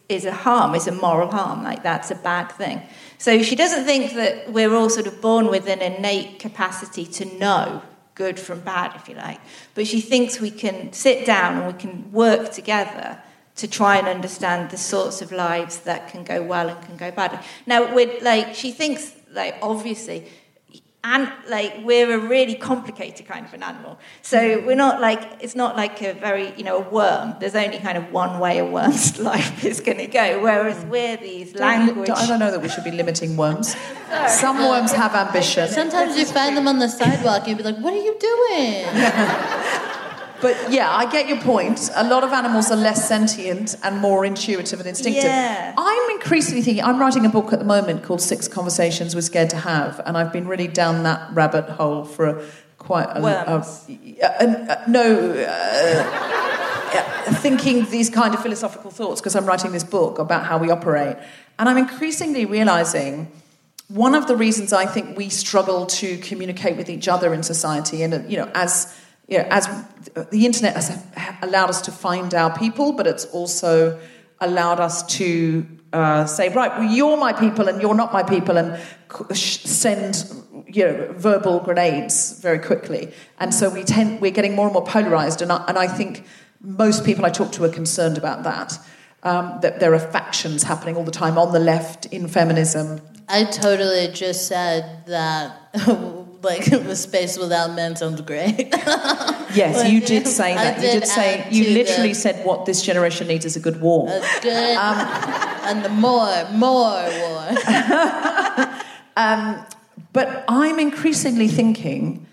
is a harm, is a moral harm, like that's a bad thing. So she doesn't think that we're all sort of born with an innate capacity to know good from bad, if you like. But she thinks we can sit down and we can work together to try and understand the sorts of lives that can go well and can go badly. Now, with like, she thinks, like, obviously, and like we're a really complicated kind of an animal. So we're not like, it's not like a very, you know, a worm. There's only kind of one way a worm's life is going to go, whereas we're these language... I don't know that we should be limiting worms. Some worms have ambition. Sometimes you find them on the sidewalk and you'd be like, what are you doing? But yeah, I get your point. A lot of animals are less sentient and more intuitive and instinctive. Yeah. I'm increasingly thinking, I'm writing a book at the moment called Six Conversations We're Scared to Have, and I've been really down that rabbit hole for a, quite a... Worms. a, a, a no... Uh, thinking these kind of philosophical thoughts, because I'm writing this book about how we operate. And I'm increasingly realising one of the reasons I think we struggle to communicate with each other in society, and, you know, as... You know, as the internet has allowed us to find our people, but it's also allowed us to uh, say, right, well, you're my people and you're not my people, and send, you know, verbal grenades very quickly. And so we tend, we're getting more and more polarised, and I, and I think most people I talk to are concerned about that, um, that there are factions happening all the time on the left in feminism. I totally just said that... Like, the space without men sounds great. Yes, Like, you did say that. did You did say, add you to literally the- said what this generation needs is a good war. A good, um, and the more, more war. um, but I'm increasingly thinking,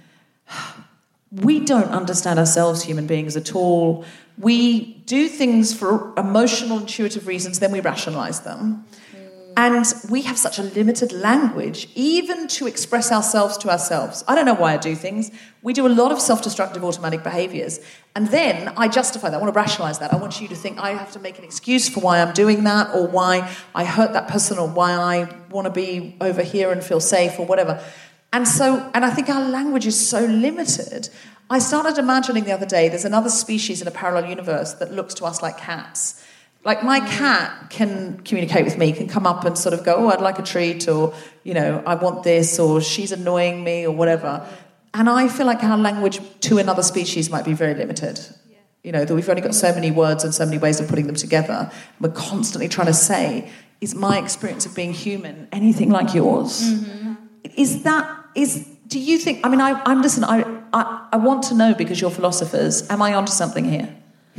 we don't understand ourselves, human beings, at all. We do things for emotional, intuitive reasons, then we rationalise them. And we have such a limited language, even to express ourselves to ourselves. I don't know why I do things. We do a lot of self-destructive automatic behaviours. And then I justify that. I want to rationalise that. I want you to think I have to make an excuse for why I'm doing that, or why I hurt that person, or why I want to be over here and feel safe, or whatever. And so, and I think our language is so limited. I started imagining the other day, there's another species in a parallel universe that looks to us like cats. Like, my cat can communicate with me, can come up and sort of go, oh, I'd like a treat, or, you know, I want this, or she's annoying me, or whatever. And I feel like our language to another species might be very limited. Yeah. You know, that we've only got so many words and so many ways of putting them together. We're constantly trying to say, is my experience of being human anything like yours? Mm-hmm. Is that, is, do you think, I mean, I, I'm, listen, I, I, I want to know, because you're philosophers, am I onto something here?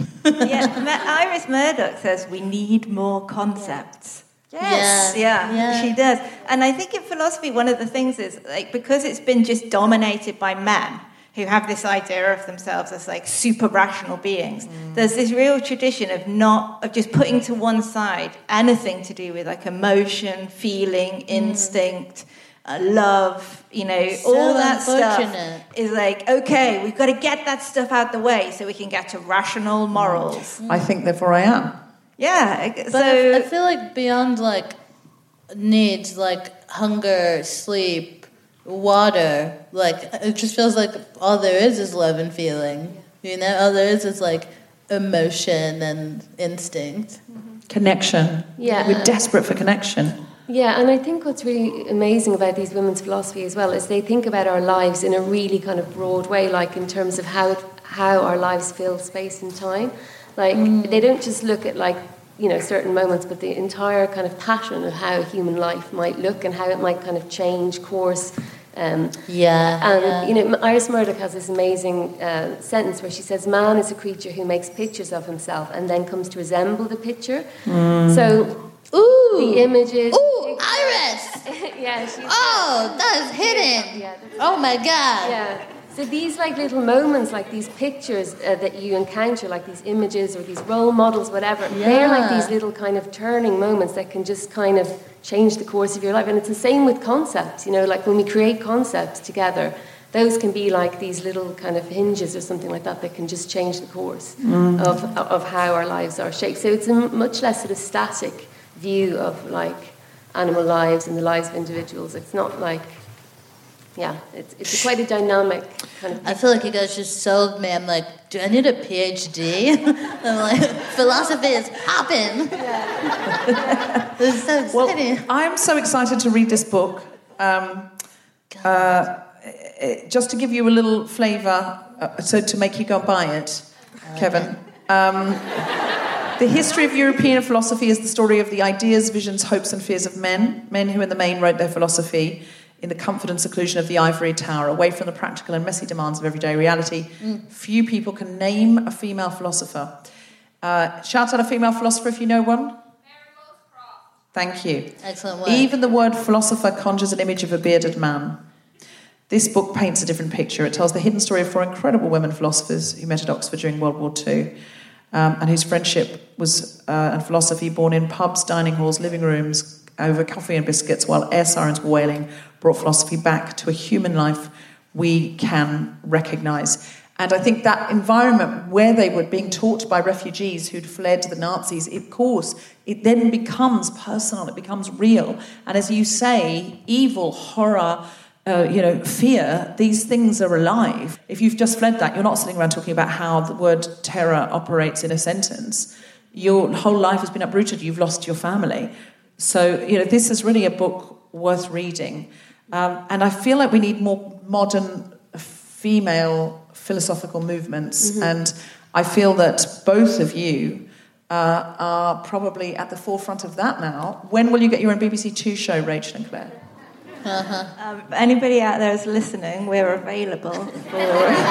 Yeah, Iris Murdoch says we need more concepts. Yes. Yeah, yeah, she does. And I think in philosophy, one of the things is, like, because it's been just dominated by men who have this idea of themselves as, like, super rational beings, mm. there's this real tradition of not, of just putting to one side anything to do with, like, emotion, feeling, mm. instinct, Uh, love, you know, So all that stuff unfortunate. is like, okay, we've got to get that stuff out the way so we can get to rational morals. I think, therefore, I am. Yeah, But so... I, I feel like beyond, like, needs, like hunger, sleep, water, like, it just feels like all there is is love and feeling. You know, all there is is, like, emotion and instinct. Connection. Yeah. We're desperate for connection. Yeah, and I think what's really amazing about these women's philosophy as well is they think about our lives in a really kind of broad way, like in terms of how how our lives fill space and time. Like, mm. they don't just look at, like, you know, certain moments, but the entire kind of pattern of how human life might look and how it might kind of change course. Um, yeah. And, yeah. you know, Iris Murdoch has this amazing uh, sentence where she says, man is a creature who makes pictures of himself and then comes to resemble the picture. Mm. So... Ooh, the images. Ooh, Iris. Yeah. She's oh, that's hidden. Yeah, that's oh my God. Yeah. So these, like, little moments, like these pictures uh, that you encounter, like these images or these role models, whatever, yeah. they're like these little kind of turning moments that can just kind of change the course of your life. And it's the same with concepts. You know, like when we create concepts together, those can be like these little kind of hinges or something like that that can just change the course mm. of of how our lives are shaped. So it's a much less sort of static view of, like, animal lives and the lives of individuals. It's not like yeah, it's it's quite a dynamic kind of. I feel like you guys just sold me. I'm like, do I need a PhD? I'm like, philosophy is popping. Yeah. This is so exciting. Well, I'm so excited to read this book. Um, uh, just to give you a little flavour, uh, so to make you go buy it, okay. Kevin. Um, The history of European philosophy is the story of the ideas, visions, hopes and fears of men, men who in the main wrote their philosophy in the comfort and seclusion of the ivory tower, away from the practical and messy demands of everyday reality. Mm. Few people can name a female philosopher. Uh, shout out a female philosopher if you know one. Mary Wollstonecraft. Thank you. Excellent work. Even the word philosopher conjures an image of a bearded man. This book paints a different picture. It tells the hidden story of four incredible women philosophers who met at Oxford during World War Two. Um, and whose friendship was uh, and philosophy born in pubs, dining halls, living rooms, over coffee and biscuits, while air sirens were wailing, brought philosophy back to a human life we can recognise. And I think that environment where they were being taught by refugees who'd fled the Nazis, of course, it then becomes personal, it becomes real. And as you say, evil, horror, Uh, you know, fear, these things are alive. If you've just fled that, you're not sitting around talking about how the word terror operates in a sentence. Your whole life has been uprooted. You've lost your family. So, you know, this is really a book worth reading. Um, and I feel like we need more modern female philosophical movements. Mm-hmm. And I feel that both of you uh, are probably at the forefront of that now. When will you get your own B B C Two show, Rachel and Claire? Uh-huh. Um, anybody out there is listening, we're available. For...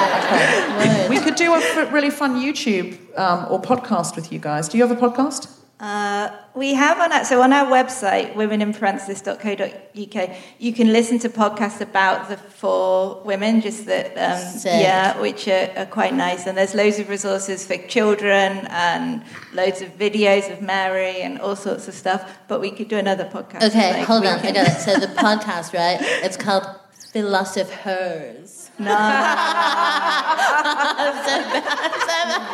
we could do a f- really fun YouTube um, or podcast with you guys. Do you have a podcast? Uh, we have on that. So on our website, women in parenthesis dot co dot uk, you can listen to podcasts about the four women, just that, um, yeah, which are, are quite nice. And there's loads of resources for children and loads of videos of Mary and all sorts of stuff. But we could do another podcast. Okay, like hold on. can... I got it. So the podcast, right? It's called Philosophers. No. I'm so bad. I'm so bad.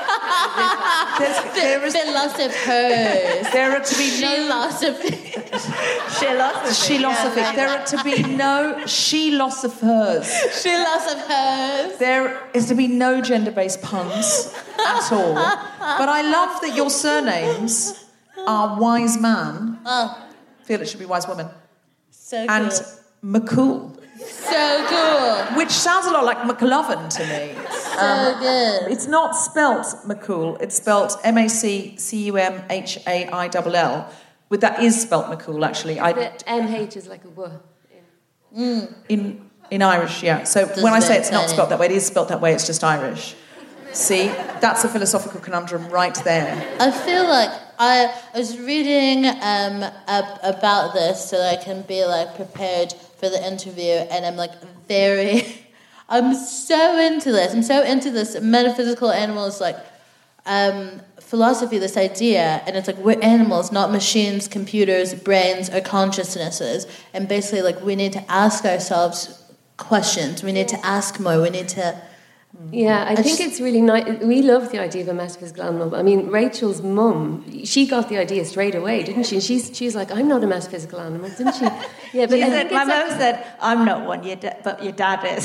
There is philosophers. There are to be no philosophy. Philosophy. Philosophy. Yeah, there are to be no philosophers. Philosophers. There is to be no gender-based puns at all. But I love that your surnames are Wise Man. Oh. I feel it should be Wise Woman. So cool. And McCool. So cool. Which sounds a lot like McLovin to me. So um, good. It's not spelt McCool. It's spelt M A C C U M H A I L L. But that is spelt McCool, actually. I, the M H is like a W. In, in, in Irish, yeah. So Does when I say it it's not tiny. spelt that way, it is spelt that way, it's just Irish. See? That's a philosophical conundrum right there. I feel like I was reading um, ab- about this so that I can be, like, prepared for the interview, and I'm, like, very... I'm so into this. I'm so into this metaphysical animals, like, um, philosophy, this idea, and it's like we're animals, not machines, computers, brains, or consciousnesses, and basically, like, we need to ask ourselves questions. We need to ask more. We need to... Yeah, I, I think just, it's really nice. We love the idea of a metaphysical animal. I mean, Rachel's mum, she got the idea straight away, didn't she? And she's she's like, I'm not a metaphysical animal, didn't she? Yeah, but she I said, think my it's mum like, said, I'm not one, your da- but your dad is.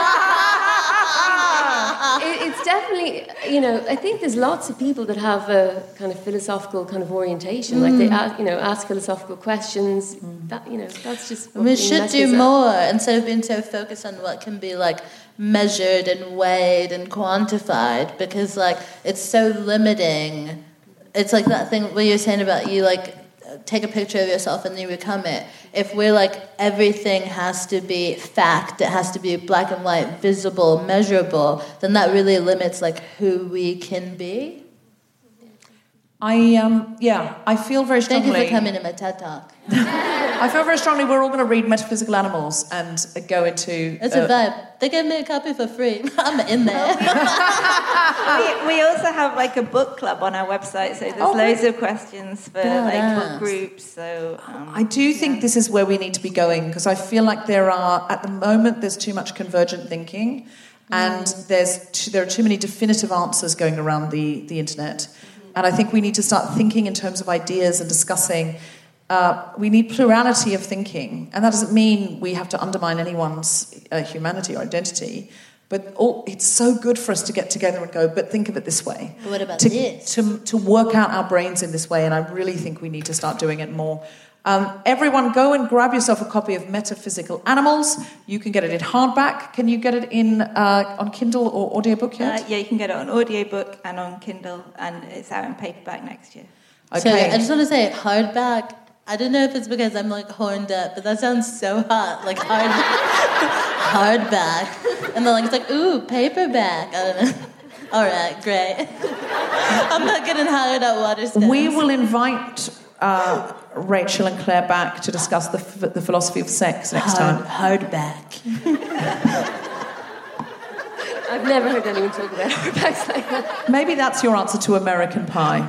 it, it's definitely, you know, I think there's lots of people that have a kind of philosophical kind of orientation, mm. like they, ask, you know, ask philosophical questions. Mm. That, you know, that's just. We should do more instead of being so focused on what can be like measured and weighed and quantified, because like it's so limiting. It's like that thing what you were saying about you like take a picture of yourself and you become it. If we're like everything has to be fact, it has to be black and white, visible, measurable, then that really limits like who we can be. I um yeah, I feel very strongly. Thank you for coming to my TED Talk. I feel very strongly we're all going to read Metaphysical Animals and go into... It's uh, a vibe. They gave me a copy for free. I'm in there. we, we also have like a book club on our website, so there's oh, loads of questions for yeah, like yeah. book groups. So um, I do think yeah. this is where we need to be going, because I feel like there are, at the moment, there's too much convergent thinking, and mm. there's too, there are too many definitive answers going around the, the internet. Mm-hmm. And I think we need to start thinking in terms of ideas and discussing Uh, we need plurality of thinking, and that doesn't mean we have to undermine anyone's uh, humanity or identity. But all, it's so good for us to get together and go, but think of it this way. But what about to, this? To, to work out our brains in this way, and I really think we need to start doing it more. Um, everyone, go and grab yourself a copy of Metaphysical Animals. You can get it in hardback. Can you get it in uh, on Kindle or audiobook yet? Uh, yeah, you can get it on audiobook and on Kindle, and it's out in paperback next year. Okay. So I just want to say, hardback, I don't know if it's because I'm like horned up, but that sounds so hot, like hard, hardback. And then like it's like, ooh, paperback. I don't know. All right, great. I'm not getting hired at Waterstones. We will invite uh, Rachel and Claire back to discuss the, f- the philosophy of sex next Hard, time. Hardback. I've never heard anyone talk about hardbacks like that. Maybe that's your answer to American Pie.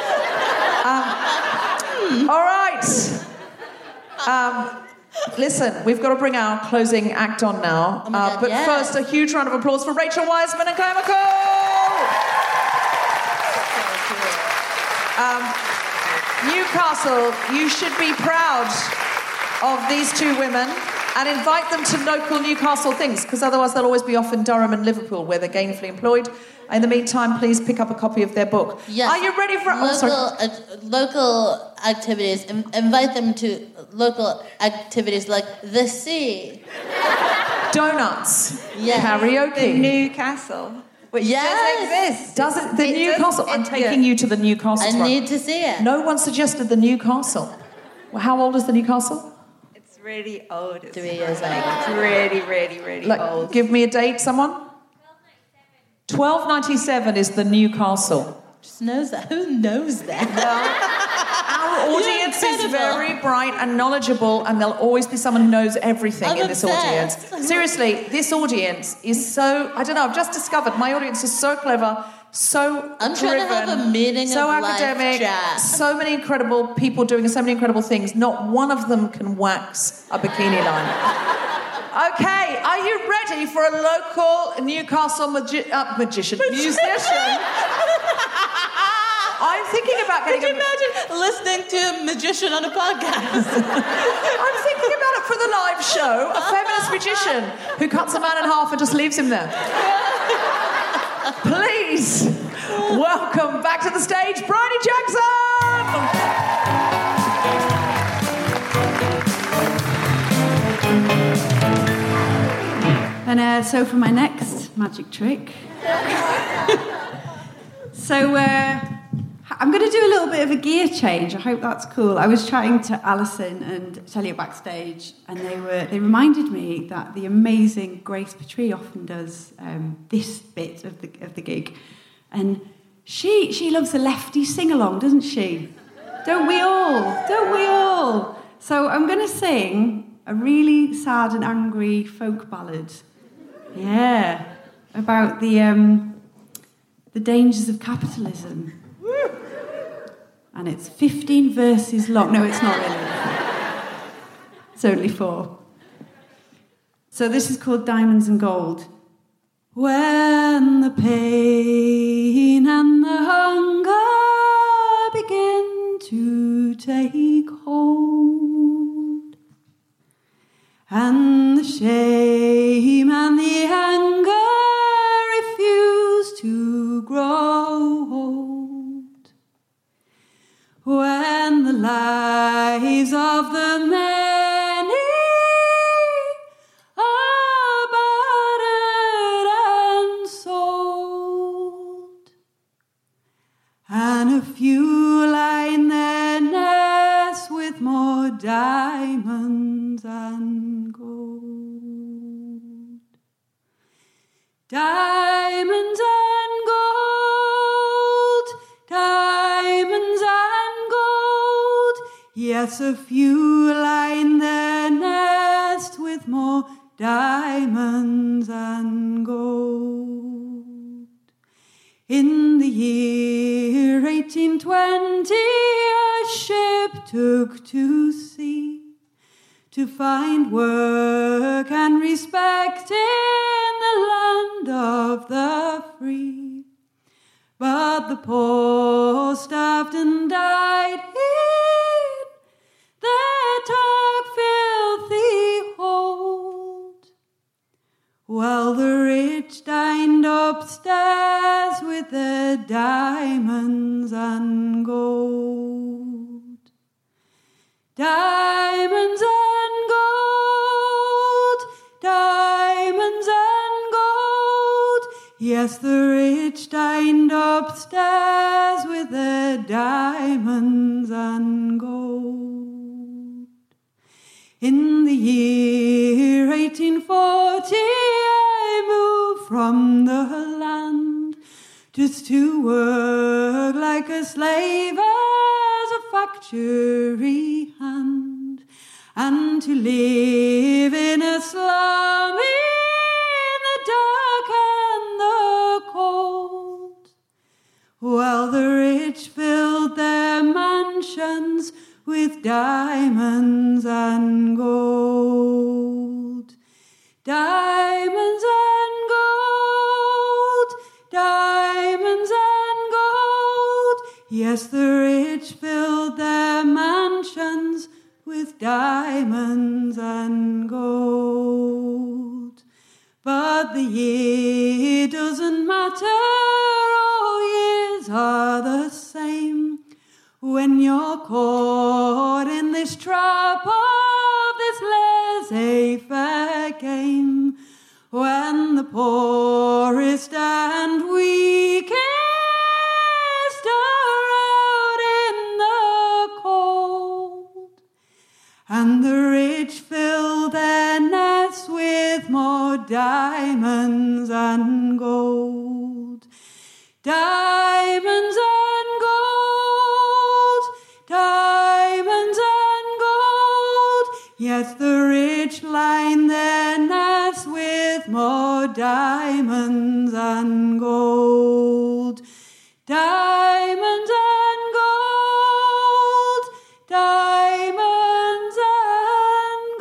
Um, all right. Um, listen, we've got to bring our closing act on now. Oh my uh, God, but yes. first, a huge round of applause for Rachel Wiseman and Claire McCall. Um, Newcastle, you should be proud of these two women and invite them to local Newcastle things, because otherwise they'll always be off in Durham and Liverpool where they're gainfully employed. In the meantime, please pick up a copy of their book. Yes. Are you ready for... Local, oh, sorry. uh, local activities. In- invite them to local activities like the sea. Donuts. Yeah. Karaoke. The Newcastle, which Yes. does exist. Does it? The It does- Newcastle. it- I'm taking yeah. you to the Newcastle. I tomorrow. need to see it. No one suggested the Newcastle. Well, how old is the Newcastle? It's really old. It's Three years like, old. It's really, really, really Like, old. give me a date, someone. twelve ninety-seven is the Newcastle. Just knows that. Who knows that? Our You're audience is incredible. very bright and knowledgeable, and there'll always be someone who knows everything I'm in this obsessed. audience. Seriously, this audience is so... I don't know, I've just discovered my audience is so clever, so I'm trying to have driven, a meeting so of life academic, chat. so many incredible people doing so many incredible things. Not one of them can wax a bikini line. Okay, are you ready for a local Newcastle magi- uh, magician, musician? I'm thinking about getting Could you a... imagine listening to a magician on a podcast? I'm thinking about it for the live show. A feminist magician who cuts a man in half and just leaves him there. Please welcome back to the stage, Bridie Jackson! And uh, so for my next magic trick, so uh, I'm going to do a little bit of a gear change. I hope that's cool. I was chatting to Alison and Celia backstage, and they were they reminded me that the amazing Grace Petrie often does um, this bit of the of the gig, and she she loves a lefty sing along, doesn't she? Don't we all? Don't we all? So I'm going to sing a really sad and angry folk ballad. Yeah, about the um, the dangers of capitalism. And it's fifteen verses long. No, it's not really. It's only four. So this is called Diamonds and Gold. When the pain and the hunger begin to take hold, and the shame and the anger refuse to grow old, when the lives of the many are battered and sold, and a few lie in their nests with more diamonds and gold. Diamonds and gold, diamonds and gold. Yes, a few lie in their nest with more diamonds and gold. In the year eighteen twenty, a ship took to sea to find work and respect in the land of the free. But the poor starved and died in the diamonds and gold. Diamonds and gold, diamonds and gold. Yes, the rich dined upstairs with their diamonds and gold. In the year eighteen forty, I moved from the land just to work like a slave as a factory hand, and to live in a slum in the dark and the cold, while the rich filled their mansions with diamonds and gold. Diamonds and gold, diamonds and gold. Yes, the rich filled their mansions with diamonds and gold. But the year doesn't matter, all years are the same when you're caught in this trap of this laissez-faire game, when the poorest and weakest are out in the cold, and the rich fill their nests with more diamonds and gold. Diamonds and gold, diamonds and gold. Yes, the rich line their nests with more diamonds and gold. Diamonds and gold, diamonds and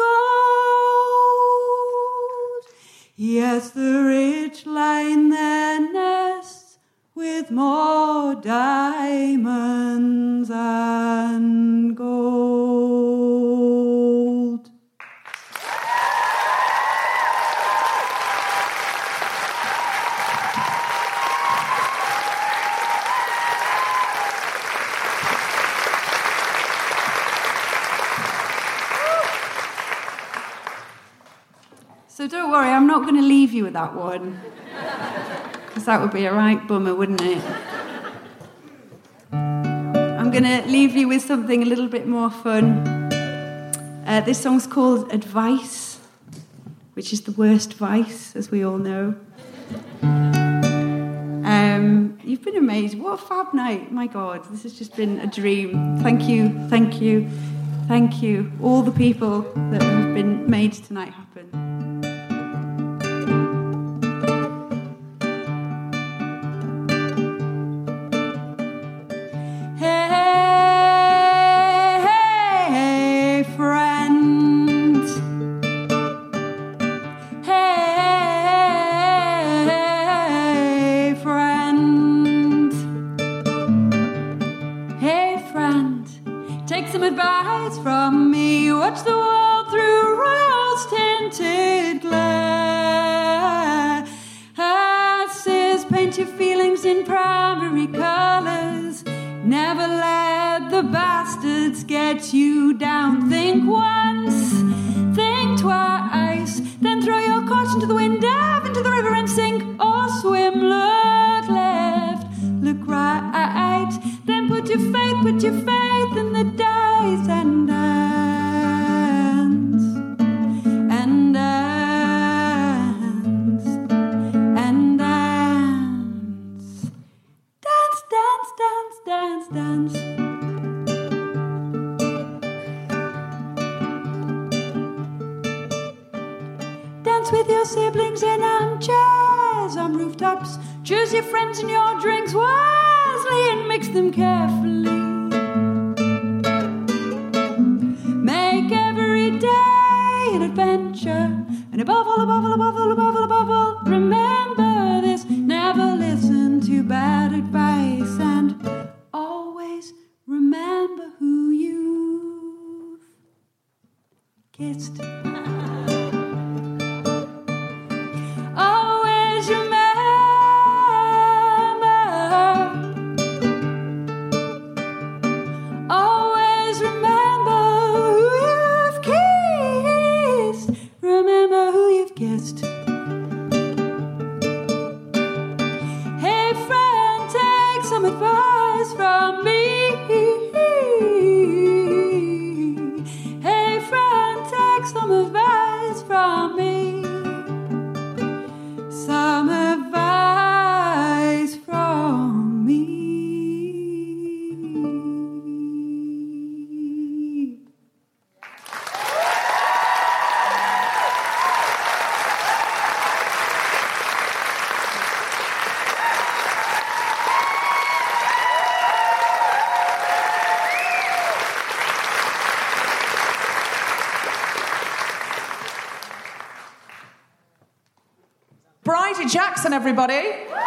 gold. Yes, the rich line their nests with more diamonds and gold. So don't worry, I'm not going to leave you with that one. Because that would be a right bummer, wouldn't it? I'm going to leave you with something a little bit more fun. Uh, this song's called Advice, which is the worst vice, as we all know. Um, you've been amazing. What a fab night. My God, this has just been a dream. Thank you, thank you, thank you. All the people that have been made tonight happen. Advice from me, watch the world through rose-tinted glasses, paint your feelings in primary colours, never let the bastards get you down. Think once, think twice, then throw your caution to the wind, dive into the river and sink or swim. Look left, look right, then put your faith, put your faith in the dice and dance, and dance, and dance, dance, dance, dance, dance, dance. Dance with your siblings in armchairs on rooftops. Choose your friends and your drinks wisely and mix them carefully. Make every day an adventure, and above all, above all, above all, above all, above all, remember this: never listen to bad advice, and always remember who you've kissed. Always remember some advice from me. Hey friend, take some advice from me. Some advice from me. Bridie Jackson, everybody.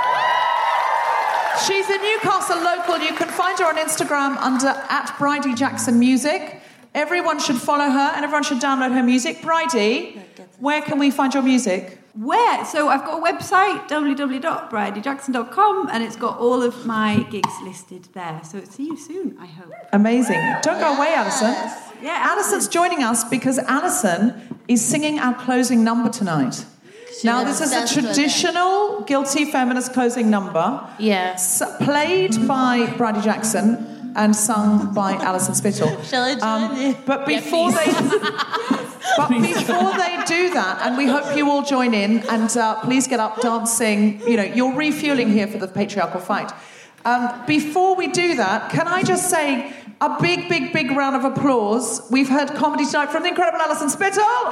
She's a Newcastle local. You can find her on Instagram under at Bridie Jackson Music. Everyone should follow her and everyone should download her music. Bridie, where can we find your music? Where? So I've got a website, w w w dot bridie jackson dot com, and it's got all of my gigs listed there. So see you soon, I hope. Amazing. Don't go away, Alison. Yeah, Alison's joining us because Alison is singing our closing number tonight. Now, this is a traditional guilty feminist closing number. Yes. Played by Bridie Jackson and sung by Alison Spittle. Shall I join um, you? But before Yeah, they, but before they do that, and we hope you all join in, and uh, please get up, dancing. You know, you're refueling here for the patriarchal fight. Um, before we do that, can I just say a big, big, big round of applause? We've heard comedy tonight from the incredible Alison Spittle.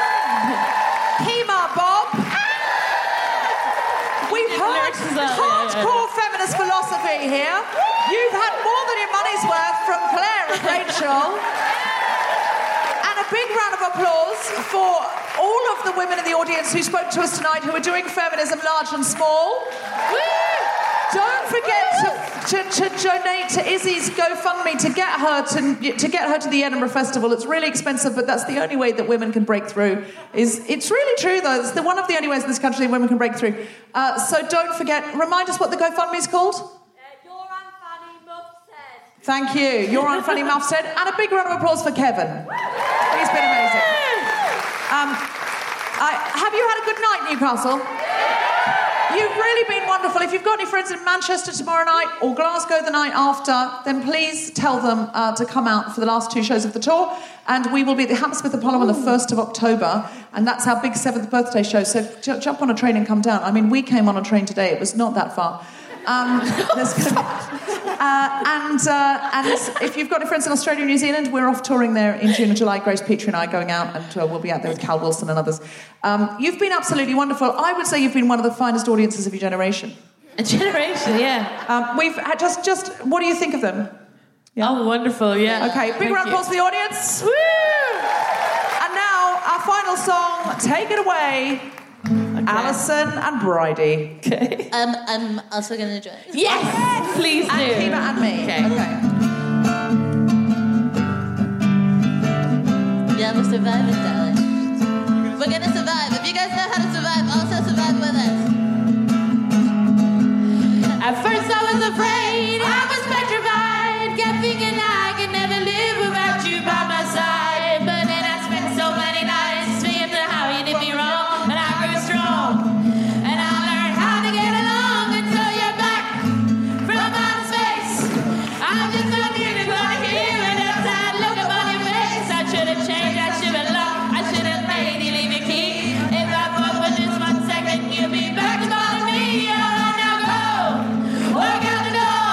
Kima Bob. We've heard hardcore feminist philosophy here. You've had more than your money's worth from Claire and Rachel. And a big round of applause for all of the women in the audience who spoke to us tonight who are doing feminism large and small. Don't forget to, to, to donate to Izzy's GoFundMe to get her to to get her to the Edinburgh Festival. It's really expensive, but that's the only way that women can break through. Is it's really true though. It's the, one of the only ways in this country that women can break through. Uh, so don't forget. Remind us what the GoFundMe is called. Uh, Your Unfunny Muffshead. Thank you. Your Unfunny Muffshead, and a big round of applause for Kevin. He's been amazing. Um, I, have you had a good night, Newcastle? You've really been wonderful. If you've got any friends in Manchester tomorrow night or Glasgow the night after, then please tell them uh, to come out for the last two shows of the tour. And we will be at the Hammersmith Apollo on the first of October, and that's our big seventh birthday show. So j- jump on a train and come down. I mean, we came on a train today. It was not that far. Um, there's gonna be, uh, and uh, and if you've got any friends in Australia and New Zealand, we're off touring there in June and July. Grace Petrie and I are going out, and uh, we'll be out there with Cal Wilson and others. Um, you've been absolutely wonderful. I would say you've been one of the finest audiences of your generation. A generation, yeah. Um, we've had just just. What do you think of them? Yeah. Oh, wonderful, yeah. Okay, big Thank round of you. applause for the audience. Woo! And now our final song. Take it away. Okay. Alison and Bridie. Okay. Um, I'm also going to join. Yes! yes! Please do. And Kima and me. Okay. okay. Yeah, we're surviving, darling. We're going to survive. If you guys know how to survive, also survive with us. At first I was afraid, I was petrified, kept thinking I could never live without you by my side. But then I spent so many nights thinking how you did me wrong, and I grew strong. And I learned how to get along until you're back from outer space. I'm just not giving like you, and that sad look upon your face. I should have changed, I should have locked, I should have made you leave your key. If I thought for just one second you'd be back to bother me, oh, now go. Walk out the door.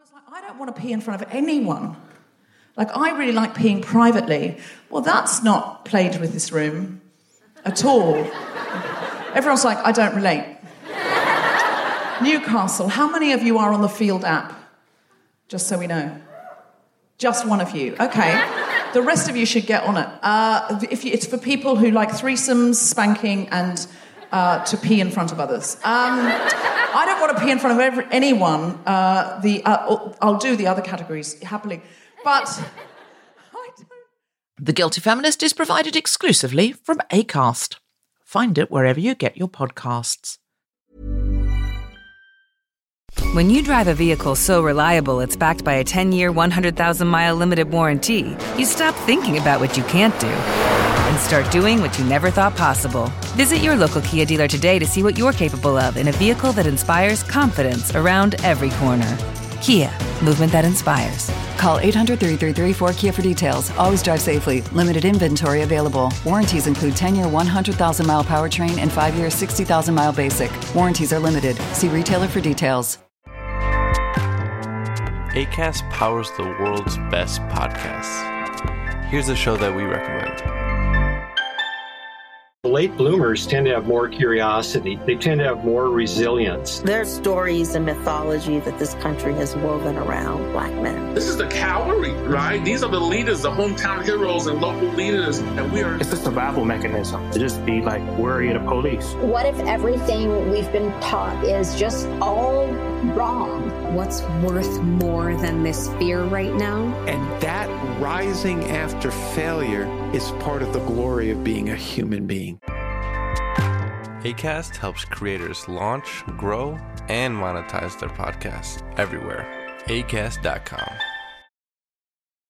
I don't want to pee in front of anyone. Like, I really like peeing privately. Well, that's not played with this room at all. Everyone's like, I don't relate. Newcastle, how many of you are on the Field app? Just so we know. Just one of you. Okay. The rest of you should get on it. Uh, if you, it's for people who like threesomes, spanking, and uh, to pee in front of others. Um, I don't want to pee in front of every, anyone. Uh, the uh, I'll do the other categories happily. But I don't... The Guilty Feminist is provided exclusively from Acast. Find it wherever you get your podcasts. When you drive a vehicle so reliable it's backed by a ten-year, one hundred thousand mile limited warranty, you stop thinking about what you can't do and start doing what you never thought possible. Visit your local Kia dealer today to see what you're capable of in a vehicle that inspires confidence around every corner. Kia, movement that inspires. Call eight hundred, three three three, four K I A for details. Always drive safely. Limited inventory available. Warranties include ten-year, one hundred thousand mile powertrain and five-year, sixty thousand mile basic. Warranties are limited. See retailer for details. Acast powers the world's best podcasts. Here's a show that we recommend. Late bloomers tend to have more curiosity. They tend to have more resilience. There's stories and mythology that this country has woven around black men. This is the cavalry, right? These are the leaders, the hometown heroes and local leaders. And we are... It's a survival mechanism to just be like worried of police. What if everything we've been taught is just all wrong? What's worth more than this fear right now? And that rising after failure is part of the glory of being a human being. Acast helps creators launch, grow, and monetize their podcasts everywhere. Acast dot com.